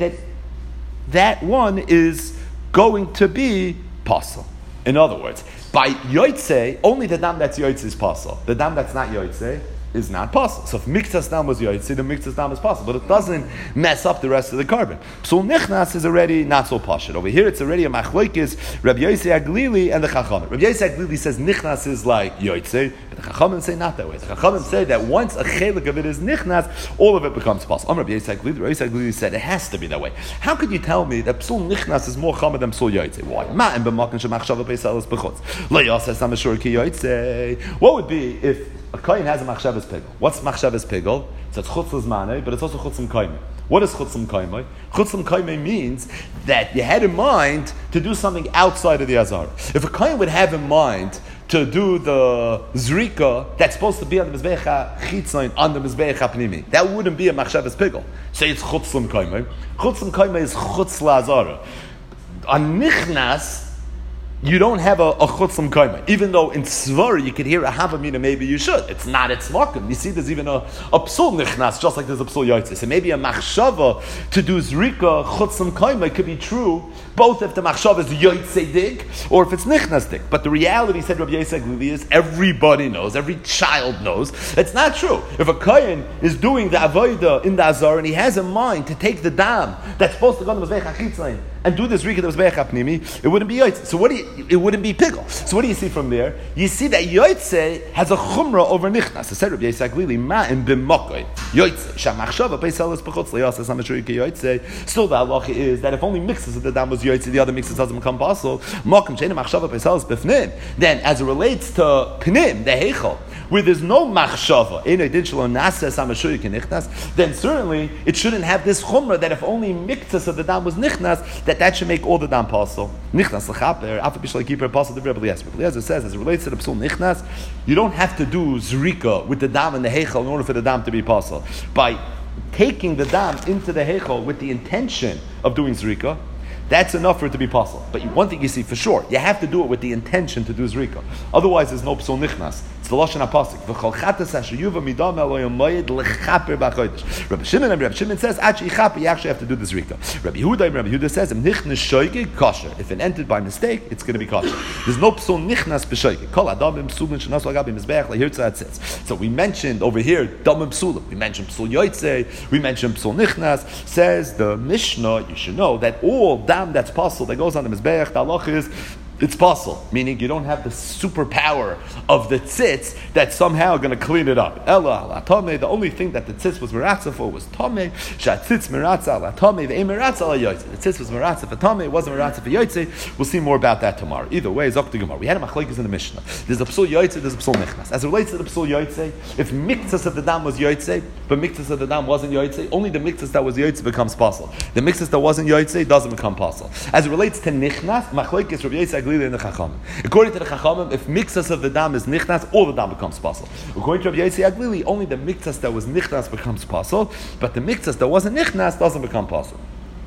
S1: that one is going to be pasul. In other words, by Yoitze, only the dam that's Yoitze is possible. The dam that's not Yoitze is not possible. So if Miktas dam was Yoitze, the Miktas dam is possible. But it doesn't mess up the rest of the carbon. Psul Nichnas is already not so pashut. Over here it's already a machlokes, Rabbi Yosei Aglili and the Chachamim. Rabbi Yosei Aglili says Nichnas is like Yoitze, but the Chachamim say not that way. The Chachamim say that once a chelik of it is Nichnas, all of it becomes possible. Rabbi Yosei Aglili, Rabbi Yosei Aglili said it has to be that way. How could you tell me that Psul Nichnas is more Chamad than Psul Yoitze? Why? Ma'im b'makan shemachshava beisalas b'chutz. Lo yaseh samashur ki Yoitze. What would be if a kohen has a machshavas pigel? What's machshavas pigel? So it's chutz l'zmanei, but it's also chutz l'kaimei. What is chutz l'kaimei? Chutz l'kaimei means that you had in mind to do something outside of the azar. If a kohen would have in mind to do the zrika that's supposed to be on the mizbeach chitzon on the mizbeach hapnimi, that wouldn't be a machshavas pigel. Say it's chutz l'kaimei. Chutz l'kaimei is chutz l'azara. On nichnas, you don't have a chutzlam kaima. Even though in Svar you could hear a havamina, maybe you should. It's not its makom. You see, there's even a psul nichnas, just like there's a psul yotzei. So maybe a machshava to do zrika chutzlam kaima could be true, both if the machshava is yotzei dig or if it's nichnas dig. But the reality, said Rabbi Yosef Glili, is everybody knows, every child knows, it's not true. If a kohen is doing the avodah in the azar and he has in mind to take the dam that's supposed to go to the mezbech hachitzayin and do this rika the mezbech hapnimi, it wouldn't be yotzei. So it wouldn't be pickle. So what do you see from there? You see that yotzei has a chumrah over nichnas. So said Rabbi Yosef Glili, ma in b'mokoi yotzei shamachshava peiselas b'chutz liyasas hamashurika yotzei. Still the halacha is that if only mixes of the dam was yotzei, the other mixes doesn't become possible. Mokum sheina machshava peiselas b'fnim. Then, as it relates to pnim, the heichal, where there's no machshava, then certainly it shouldn't have this chumrah that if only mixes of the dam was nichnas, that should make all the dam possible. Nichnas l'chaper, afa b'shlei kiper possible. The Rebbe Eliezer says, as it relates to the psul nichnas, you don't have to do zrika with the dam and the heichal in order for the dam to be possible. By taking the dam into the heichal with the intention of doing zrika, that's enough for it to be possible. But one thing you see for sure, you have to do it with the intention to do zrika. Otherwise, there's no psul nichnas. It's the lashon hapasuk. V'chol chatas hashayuva midam eloyim moed lechaper b'chodesh. Rabbi Shimon says, achi chaper, you actually have to do the zrika. Rabbi Yehuda says, nichnas shoyge kosher. If it entered by mistake, it's going to be kosher. There's no psul nichnas b'shoyge. Kol adamim psulin shenas lagabim mizbeach lehirtza says. So we mentioned over here damim psulim. We mentioned psul yotzei. We mentioned psul nichnas. Says the Mishnah, you should know that all dam that's possible that goes on the mizbeach, the halach is it's possible, meaning you don't have the superpower of the tzitz that's somehow going to clean it up. Ella ala tameh, the only thing that the tzitz was meratza for was tameh. Shatzitz meratza ala tameh, ve'em meratza ala yotzei. The tzitz was meratza for tameh, it wasn't meratza for yotzei. We'll see more about that tomorrow. Either way, Zok the Gemara. We had a machlekes in the Mishnah. There's a psul yotzei, there's a psul nichnas. As it relates to the psul yotzei, if mixas of the dam was yotzei, but mixas of the dam wasn't yotzei, only the mixas that was yotzei becomes possible. The mixas that wasn't yotzei doesn't become possible. As it relates to nichnas, machlekes Rabbi Yosef in the Chachamim. According to the Chachamim, if mixas of the dam is nichnas, all the dam becomes possible. According to Rabbi Yosef Aglili, only the mixas that was nichnas becomes possible, but the mixas that wasn't nichnas doesn't become possible.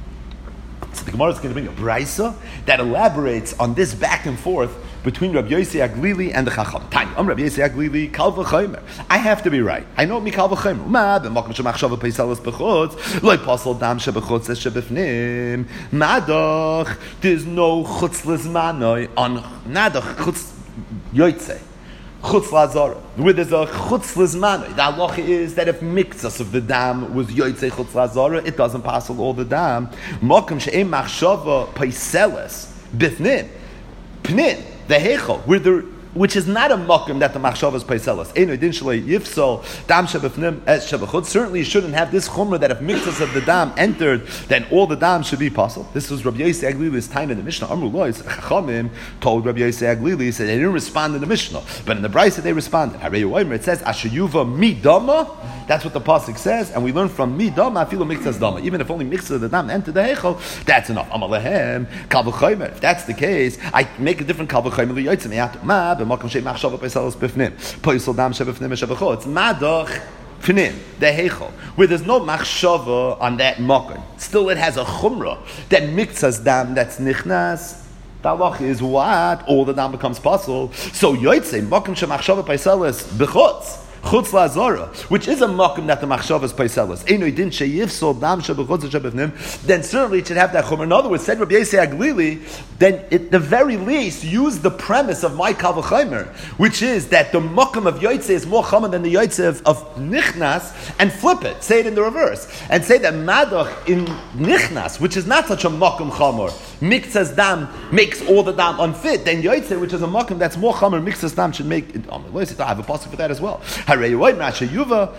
S1: So the Gemara is going to bring a brisa that elaborates on this back and forth between Rabbi Yosef Aglili and the Chacham. Tanya, I'm Rabbi Yosef Aglili, kal v'chomer. I have to be right. I know me kal v'chomer. Ma b'makom shemachshava peiselas b'chutz, lo yipasol dam shebechutz es shebefnim. Madach, there's no chutz lizmanoi on nadach chutz yotzei. Chutz lazara, where there's a chutz lizmanoi. The halacha is that if mixas of the dam was yotzei chutz lazara, it doesn't pass all the dam. Makom she'em machshava peiselas b'fnim. Pnin, the heichal, which is not a makom that the machshava is peiselas. Eino din shalei yifsol dam shebefnim es shebechutz. Certainly, you shouldn't have this chumrah that if mixas of the dam entered, then all the dam should be possible. This was Rabbi Yosef Aglili's time in the Mishnah. Amru lois Chachamim told Rabbi Yosef Aglili, said they didn't respond in the Mishnah, but in the Brisa they responded. It says ashayuva midama. That's what the pasuk says, and we learn from midama afilu mixas dama. Even if only mixas of the dam entered the heichal, that's enough. Amalehem kal v'chomer. If that's the case, I make a different kal v'chomer liyotzei miyat ma. B'makom she'em machshava peiselas b'fnim, poisel dam shebefnim shebechutz, madach pnim, the heichal, where there's no machshava on that makom. Still, it has a chumrah that mixas dam that's nichnas. The halach is what? All the dam becomes possible. So yotzei makom shemachshava peiselas b'chutz. Chutz lazara, which is a makom that the machshava is peiselas. Eino din sheyifsol dam shebechutz shebefnim. Then certainly it should have that chumrah. In other words, said Rabbi Yosef Aglili, then at the very least use the premise of my kal v'chomer, which is that the makom of yotzei is more chomer than the yotzei of nichnas, and flip it, say it in the reverse, and say that madach in nichnas, which is not such a makom chomer, mixas dam makes all the dam unfit. Then yotzei, which is a makom that's more chomer, mixas dam should make it. I have a pasuk for that as well. This halacha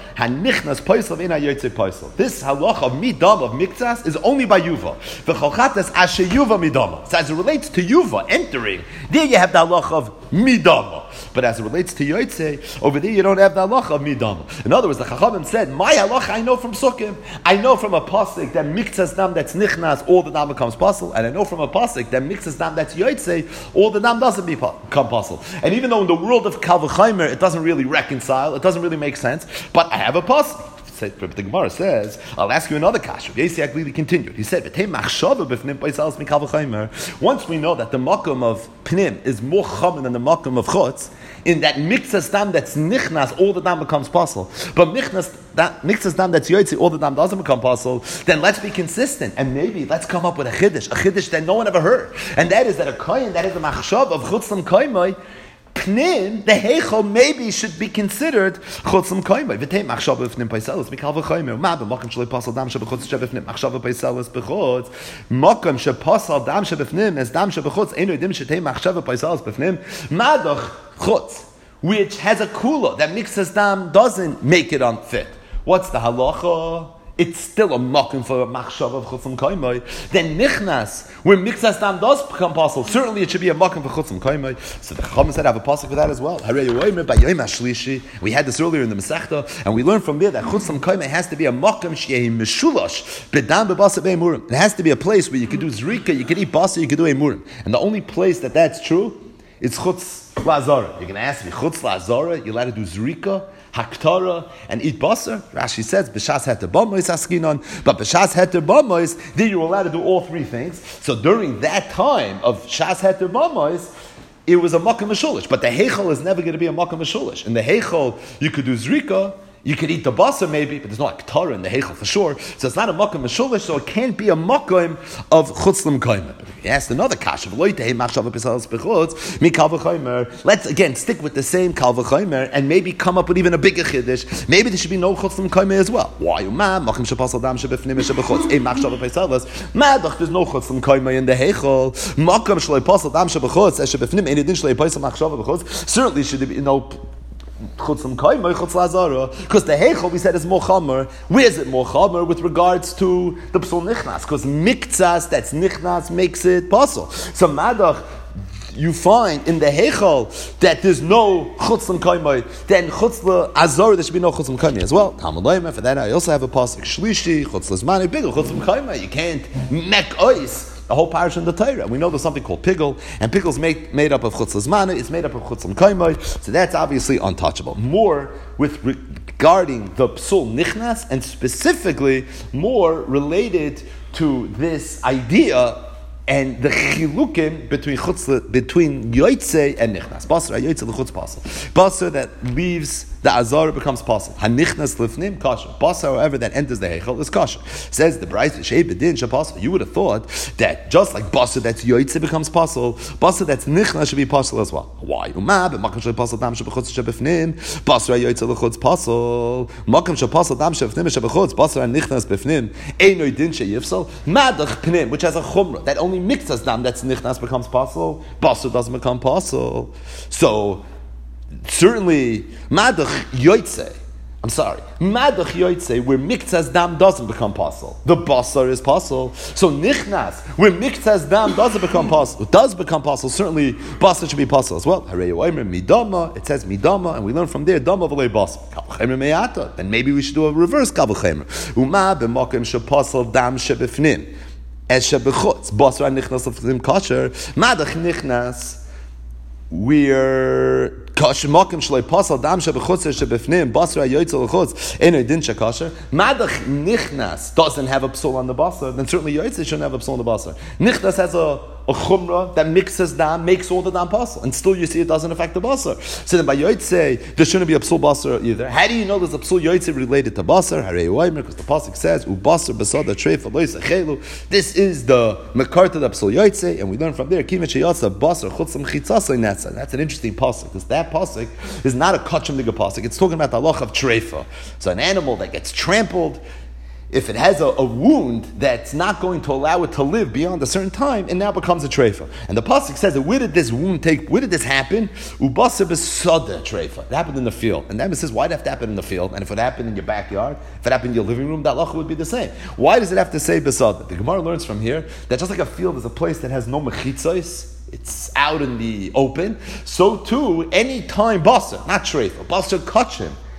S1: of midam of mikzas is only by yuva. V'cholchatas ashe yuva midama. So as it relates to yuva entering, there you have the halacha of midama. But as it relates to yotzei, over there you don't have the halacha of midama. In other words, the Chachamim said, my halacha I know from Sukkim. I know from a pasuk that mikzas dam that's nichnas, all the dam becomes possible, and I know from a pasuk that mikzas dam that's yotzei, all the dam doesn't become possible. And even though in the world of kal v'chomer it doesn't really reconcile, it doesn't really make sense, but I have a pasuk. But the Gemara says, I'll ask you another kasha. Yesi Aglili continued. He said, once we know that the makom of pnim is more chaman than the makom of chutz, in that mixas dam that's nichnas, all the dam becomes possible. But mixas dam that's yotzi, all the dam doesn't become possible. Then let's be consistent, and maybe let's come up with a chiddush that no one ever heard, and that is that a kohen that is the machshav of chutzlam koimai. Pnim, the heichel maybe should be considered chutzlam koimai. V'tei machshav b'fnim paiselis mikal v'choimer. Ma b'makam shloi pasal dam shebechutz shebefnim machshav paiselis b'chutz. Makam shepasal dam shebefnim as dam shebechutz eno yedim shetei machshav paiselis b'fnim. Madach chutz, which has a kula that mixes dam doesn't make it unfit. What's the halacha? It's still a makom for a machshav of chutzlam koimai. Then nichnas, where mixas dam does become possible, certainly it should be a makom for chutzlam koimai. So the Chacham said, I have a pasuk for that as well. We had this earlier in the Masechta, and we learned from there that chutzlam koimai has to be a makom sheyehi meshulash bedam bebasa be'emurim. It has to be a place where you could do zrika, you could eat basa, you could do emurim. And the only place that that's true is chutz la'azara. You're going to ask me, chutz la'azara, you're allowed to do zrika, haktara, and eat basar? Rashi says, b'shas heter bamois askinon, but b'shas heter bamois, then you're allowed to do all three things. So during that time of shas heter bamois, it was a makom meshulish, but the heichel is never going to be a makom meshulish. In the heichel, you could do zrika, you could eat the basar maybe, but there's no ketara in the heichel for sure. So it's not a makom meshulish, so it can't be a makom of chutzlam koimer. He asked another kasha. Let's again stick with the same kal v'chomer and maybe come up with even a bigger chiddush. Maybe there should be no chutzlam koimer as well. Why? There's no chutzlam koimer in the heichel. Certainly should be no chutzlam koimai, chutz lazara, because the heichel we said is more chamer. Where is it more chamer with regards to the psul nichnas? Because mikzas that's nichnas makes it possible. So madach, you find in the heichel that there's no chutzlam koimai, then chutzla azara there should be no chutzlam koimai as well. Talmud for that I also have a pasuk shlishi chutzla zmani bigel chutzlam koimai. You can't mek ois the whole parish in the Torah. We know there's something called pigel, and pigel's made up of chutzlas mana, it's made up of chutzlam koimai, so that's obviously untouchable. More with regarding the psul nichnas, and specifically more related to this idea and the chilukim between yoitze and nichnas. Basar yoitze l'chutz pasal. Basar that leaves the azar becomes pasal. Hanichnas lifnim kasher. Basar, however, that enters the heichel is kasher. Says the Brayta shei bedin shapasal. You would have thought that just like basar that's yoitze becomes pasal, basar that's nichnas should be pasal as well. Why? Umab makam shel pasal dam shebechutz shebefnim. Basar yoitze l'chutz pasal. Makam shel pasal dam shebefnim shebechutz. Basar nichnas befnim. Einoy din sheyifsal. Madach pnim, which has a chumrah that only mixas dam that's nichnas becomes possible, basar doesn't become possible. So certainly madach yoitze, madach yoitze, where mixas dam doesn't become possible, the basar is possible. So nichnas, where mixas dam does become possible, certainly basar should be possible as well. Midama, it says midama, and we learn from there dama v'lei basar. Then maybe we should do a reverse kal v'chomer. Uma b'makom shepasal dam shebefnim. As shebechutz, basar nichnas of them kasher, madach nichnas, we're kasher makom shloi pasal dam shebechutz shebefnim basar yoytze l'chutz eno din shekasher. Madach nichnas doesn't have a psul on the basar, then certainly yoytze shouldn't have a psul on the basar. Nichnas has a chumrah that mixes dam, makes all the dam possible, and still you see it doesn't affect the basar. So then by yoytze there shouldn't be a psul basar either. How do you know there's a psul yoytze related to basar? Because the pasuk says ubasar besada treifa lo yisachelu. This is the mekar to the psul yoytze, and we learn from there kimet sheyatza basar chutzam chitzasa netza. That's an interesting pasuk because that pasuk is not a kachim diga pasuk. It's talking about the halach of treifa. So an animal that gets trampled, if it has a wound that's not going to allow it to live beyond a certain time, it now becomes a treifa. And the pasuk says that where did this happen? Ubasar besada treifa. It happened in the field. And then it says, why did it have to happen in the field? And if it happened in your backyard, if it happened in your living room, that halacha would be the same. Why does it have to say besada? The Gemara learns from here that just like a field is a place that has no mechitzos, it's out in the open, so too, any time basar, not treifa, basar kachim,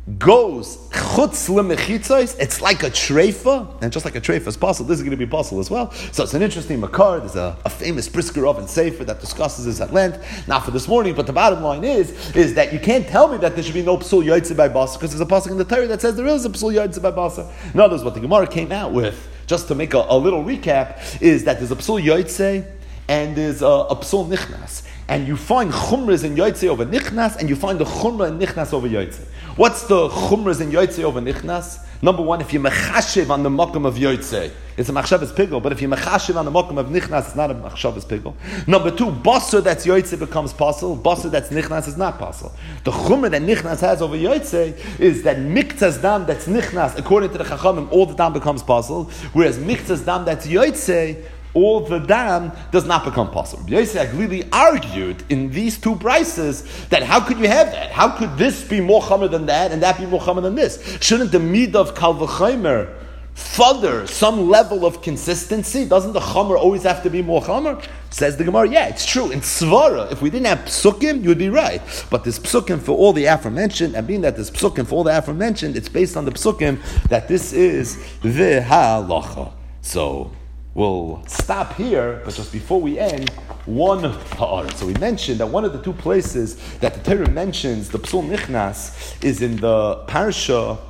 S1: goes chutz lemechitzos, it's like a treifa, and just like a treifa is possible, this is going to be possible as well. So it's an interesting makar. There's a famous Brisker Oven Sefer that discusses this at length, not for this morning, but the bottom line is that you can't tell me that there should be no psul yotzei by basa, because there's a pasuk in the Torah that says there is a psul yotzei by basa. In other words, what the Gemara came out with, just to make a little recap, is that there's a psul yotzei and there's a psul nichnas. And you find chumras in yotzei over nichnas, and you find the chumra in nichnas over yotzei. What's the chumras in yotzei over nichnas? Number one, if you mechashiv on the makom of yotzei, it's a machshavas pigel. But if you mechashiv on the makom of nichnas, it's not a machshavas pigel. Number two, basar that's yotzei becomes possible. Basar that's nichnas is not possible. The chumra that nichnas has over yotzei is that miktzas dam that's nichnas, according to the chachamim, all the dam becomes possible. Whereas miktzas dam that's yotzei, all the dam does not become possible. Yosef Aglili argued in these two prices that how could you have that? How could this be more chamer than that and that be more chamer than this? Shouldn't the mid of Kal V'Chomer further some level of consistency? Doesn't the chamer always have to be more chamer? Says the Gemara, yeah, it's true. In Svara, if we didn't have psukim, you would be right. But this psukim for all the aforementioned, and being that this psukim for all the aforementioned, it's based on the psukim that this is the halacha. So we'll stop here, but just before we end, one ha'aretz. So we mentioned that one of the two places that the Torah mentions the Psul Nichnas is in the parsha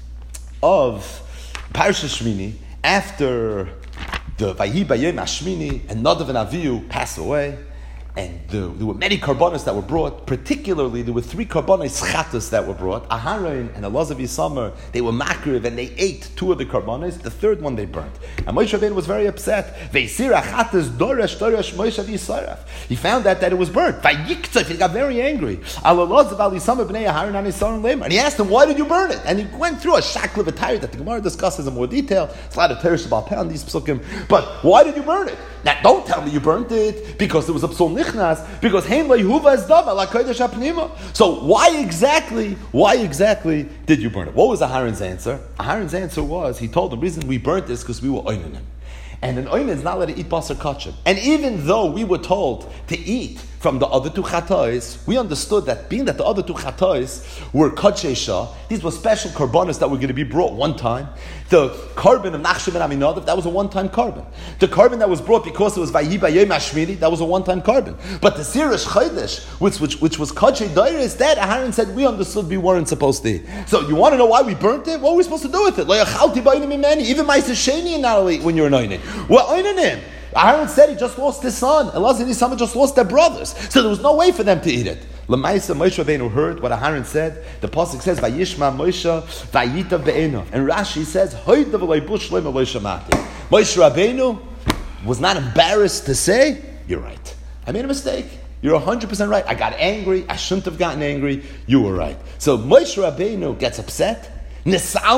S1: of Parsha Shmini, after the Vayi Bayem Hashmini and Nadav and Avihu pass away. And there were many karbanos that were brought. Particularly, there were 3 karbanos chatas that were brought. Aharon and Elazar Yisamar, they were makriv and they ate 2 of the karbanos. The 3rd one they burnt. And Moshe Rabbeinu was very upset. Ve'isir achatas doresh Moshe v'yisaraf. He found that it was burnt. Vayiktzaf, he got very angry. Al Elazar v'al Yisamar b'nei Aharon and Yisaron lemer. And he asked him, why did you burn it? And he went through a shakla v'tayr that the Gemara discusses in more detail. It's a lot of teresh about peh on these psukim. But why did you burn it? Now, don't tell me you burnt it because it was a psul nichnas, because hein lo yehuva es davar la kodesh hapnima. So why exactly did you burn it? What was Aharon's answer? Aharon's answer was, he told them, the reason we burnt this because we were oining him. And an oinen is not allowed to eat basar kachim. And even though we were told to eat from the other 2 chatais, we understood that being that the other 2 chatais were kachesha, these were special karbanos that were going to be brought one time. The carbon of Nachshon ben Aminadav, that was a one-time carbon. The carbon that was brought because it was Vayi Bayem Hashmini, that was a one-time carbon. But the Sirish Chodesh, which was Kachei Dairis, that Aharon said we understood we weren't supposed to eat. So you want to know why we burnt it? What were we supposed to do with it? Even Ma'aser Sheni and not eat when you're anointed. We're anointing him. Aharon said he just lost his son. Elazar and Yisamar just lost their brothers. So there was no way for them to eat it. Lamaisa Moshe Rabbeinu heard what Aharon said. The pasuk says, "Vayishma Moshe vayitav be'enav," and Rashi says, "Hoydav leibush lema Moshe Rabbeinu was not embarrassed to say, "You're right. I made a mistake. You're 100% right. I got angry. I shouldn't have gotten angry. You were right." So Moshe Rabbeinu gets upset. The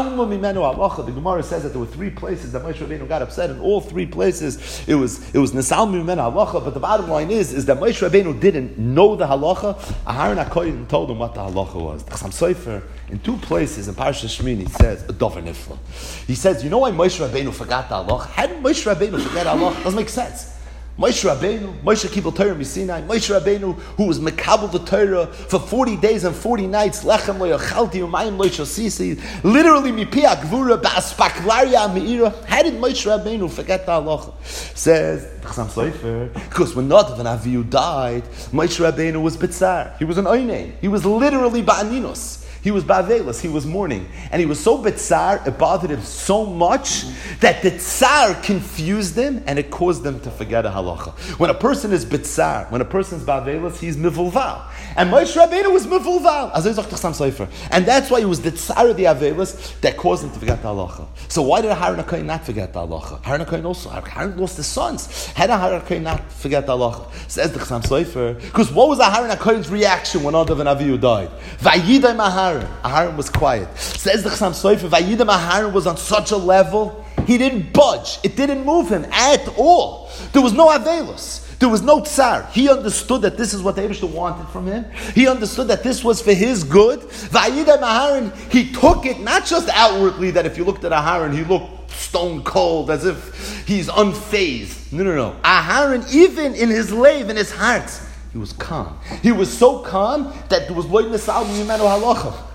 S1: Gemara says that there were 3 places that Moshe Rabbeinu got upset. In all 3 places, it was Nesalmu Mimenu Halacha. But the bottom line is that Moshe Rabbeinu didn't know the halacha. Aharon HaKohen told him what the halacha was. The Chassam Sofer, in 2 places in Parashat Shmini, says a davar nifla. He says, you know why Moshe Rabbeinu forgot the halacha? How did Moshe Rabbeinu forget the halacha? Doesn't make sense. Moshe Rabbeinu, Moshe Kibbutz Torah Misinai, Moshe Rabbeinu, who was mekabel the Torah for 40 days and 40 nights, lechem lo yachalti umayim lo yishosisi, literally mipi agvura ba'aspaklaria meira. How did Moshe Rabbeinu forget the halacha? Says Chassam Sofer, because when Nadav and Avihu died, Moshe Rabbeinu was bitzar. He was an oinen. He was literally ba'aninos. He was ba'avelis, he was mourning. And he was so bitzar, it bothered him so much that the tsar confused him and it caused him to forget a halacha. When a person is bitzar, when a person is ba'avelis, he's mivulval. And Moshe Rabbeinu was mivulval. And that's why it was the tsar of the avelis that caused him to forget the halacha. So why did Aharon HaKohen not forget the halacha? Aharon HaKohen also, Aharon lost his sons. How did Aharon HaKohen not forget the halacha? Says the Chassam Sofer, because what was Aharon HaKohen's reaction when Nadav and Avihu died? Vayidai Aharon. Aharon was quiet. Says the Chassam Sofer, Vayidam Aharon was on such a level, he didn't budge. It didn't move him at all. There was no avelos. There was no tsar. He understood that this is what the Eibishter wanted from him. He understood that this was for his good. Vayidam Aharon, he took it not just outwardly, that if you looked at Aharon, he looked stone cold, as if he's unfazed. No. Aharon, even in his lave, in his heart, he was calm. He was so calm that there was loy nesal mimenu halacha.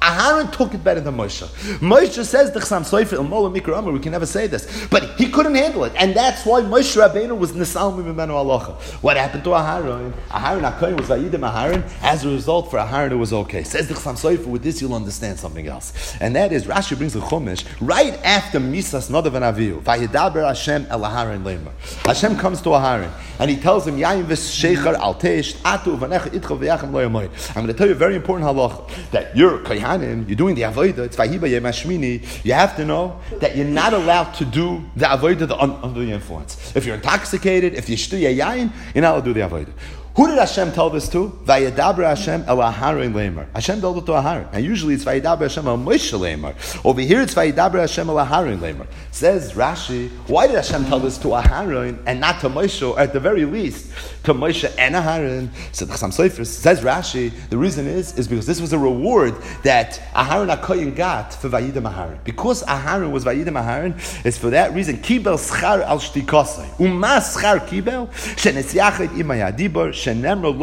S1: Aharon took it better than Moshe. Moshe says the Chasam Sofer El Mola Mikra Amar. We can never say this, but he couldn't handle it, and that's why Moshe Rabbeinu was Nisal Mimenu Halacha. What happened to Aharon? Aharon HaKohen was Vayidim Aharon. As a result, for Aharon it was okay. Says the Chasam Sofer. With this, you'll understand something else, and that is Rashi brings the Chumash right after Misas Nadav and Avihu. Vayidaber Hashem El Aharon Leimer. Hashem comes to Aharon and he tells him, Yayin v'sheichar al teish atu v'necha itcha v'yachem lo yamoy. I'm going to tell you a very important halacha, that you're kohanim, you're doing the avodah, it's vahiba yem hashmini. You have to know that you're not allowed to do the avodah under the influence. If you're intoxicated, if you shtu yayin, you're not allowed to do the avodah. Who did Hashem tell this to? Vayedaber Hashem el Aharon leimer. Hashem told it to Aharon. And usually it's Vayedaber Hashem el Moshe leimer. Over here it's Vayedaber Hashem el Aharon leimer. Says Rashi, why did Hashem tell this to Aharon and not to Moshe, or at the very least to Moshe and Aharon? So the Chasam Sofer says Rashi, the reason is because this was a reward that Aharon HaKohen got for Vayidem Aharon. Because Aharon was Vayidem Aharon, it's for that reason, Kibel schar al shtikosai. Uma schar kibel, shenesyachet imaya dibor, his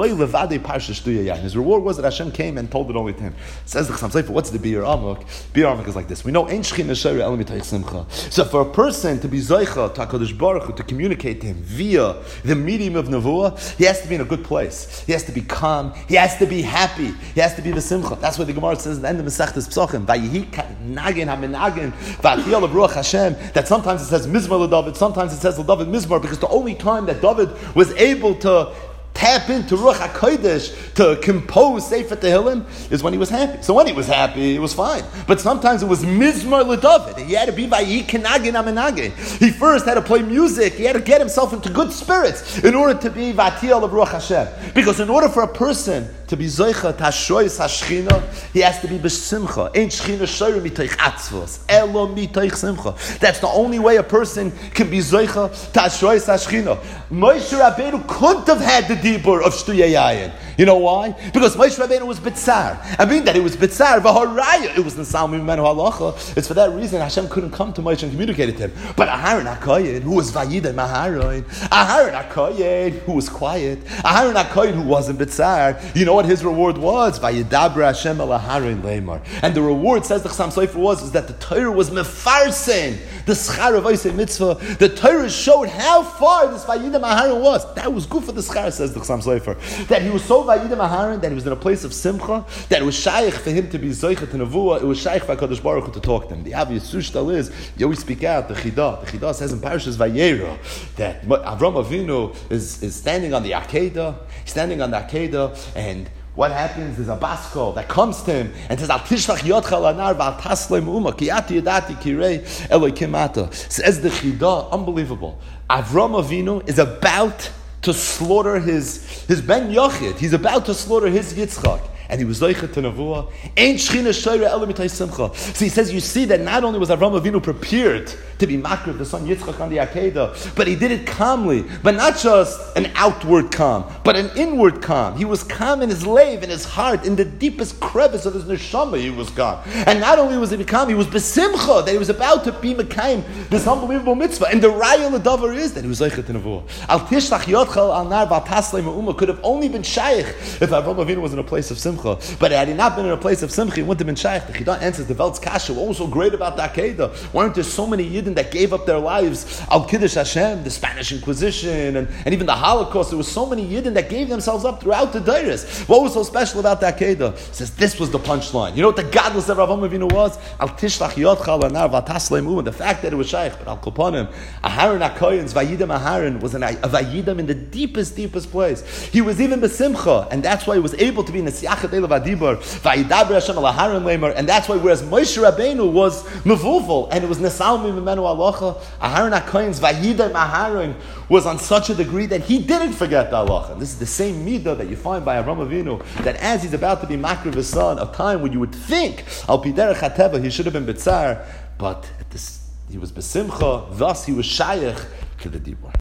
S1: reward was that Hashem came and told it only to him. Says the Chasam Sofer, what's the Bir Amok? Bir Amok is like this. We know Ein Shechina Shayra El Mitayich Simcha. So for a person to be Zoicha to HaKadosh Baruch Hu, to communicate to him via the medium of Nevuah, he has to be in a good place. He has to be calm. He has to be happy. He has to be v'simcha. That's what the Gemara says at the end of Masechtas Pesachim. Vayihi nagin hamenagin v'atiyal of Ruach Hashem. That sometimes it says Mizmar LeDavid, sometimes it says LeDavid Mizmar, because the only time that David was able to tap into Ruach HaKodesh to compose Sefer Tehillim is when he was happy. So when he was happy, it was fine. But sometimes it was Mizmar LeDavid. He had to be by Yikinagin Amenagin. He first had to play music. He had to get himself into good spirits in order to be Vatiyal of Ruach Hashem. Because in order for a person to be Zoicha Tashois HaShechina, he has to be B'Simcha. Ein Shechina Shoyre Mitoich Atzvos. Elo Mitoich Simcha. That's the only way a person can be Zoicha Tashois HaShechina. Moshe Rabbeinu couldn't have had the Dibur of Shtuya Yayin. You know why? Because Moshe Rabbeinu was Bitzar. I mean that it was Bitzar, V'Haraya. It was Nisal Mimenu Halacha. It's for that reason Hashem couldn't come to Moshe and communicate it to him. But Aharon HaKohen, who was Vayidem Aharon, Aharon HaKohen, who was quiet, Aharon HaKohen, who wasn't Bitzar, you know what his reward was? Vayedaber Hashem el Aharon leimar. And the reward, says the Chasam Sofer, was that the Torah was mefarsen, the schar of Osei Mitzvah. The Torah showed how far this Vayidem Aharon was. That was good for the schar, says the Chasam Sofer. That he was so Vayidem Aharon that he was in a place of simcha, that it was shaykh for him to be zoichet to nevuah. It was shaykh for HaKadosh Baruch Hu to talk to him. The obvious sushtal is, you always speak out, the Chidah. The Chidah says in Parashas Vayera that Avram Avinu is standing on the Akedah. He's standing on the Akedah, and what happens is a baskol that comes to him and says, Al tishlach yodcha lanar v'al taslem uma ki ati yadati kirei Elokim ata. Says the Chidah, unbelievable. Avram Avinu is about to slaughter his Ben Yochid. He's about to slaughter his Yitzchak. And he was zoichet to nevuah. Ein shechina shoyre elo mitay simcha. So he says, you see that not only was Avram Avinu prepared to be makriv the son Yitzchak on the Akedah, but he did it calmly. But not just an outward calm, but an inward calm. He was calm in his lave, in his heart, in the deepest crevice of his neshama. He was calm. And not only was he calm, he was besimcha that he was about to be mekayim this unbelievable mitzvah. And the raya l'davar is that he was zoichet to nevuah. Al tishlach yodchel al nar v'al taslei me'uma could have only been shaykh if Avram Avinu was in a place of simcha. But had he not been in a place of simcha, he wouldn't have been shaykh. The Chidah answers the Velt's Kasha. What was so great about the Akedah? Weren't there so many Yidden that gave up their lives? Al Kiddush Hashem, the Spanish Inquisition, and even the Holocaust. There were so many Yidden that gave themselves up throughout the Deiris. What was so special about the Akedah? He says this was the punchline. You know what the godless of Avram Avinu was? Al Tishlach Yodcha Lanar V'Taslemu. And the fact that it was shaykh, but Al Koponim, Aharon HaKohen's Vayidem Aharon was a Vayidem in the deepest place. He was even besimcha, and that's why he was able to be in the Siyachet Vadibar, Vayidaber Hashem al Aharon leimer, and that's why whereas Moshe Rabbeinu was mevulvel and it was Nesal Mimenu Halacha, Aharon HaKohen's Vayidem Aharon was on such a degree that he didn't forget the halacha. And this is the same midah that you find by Avram Avinu, that as he's about to be makriv his son, a time when you would think al piderech hateva he should have been bitzar, but he was besimcha, thus he was shaykh to the dibur.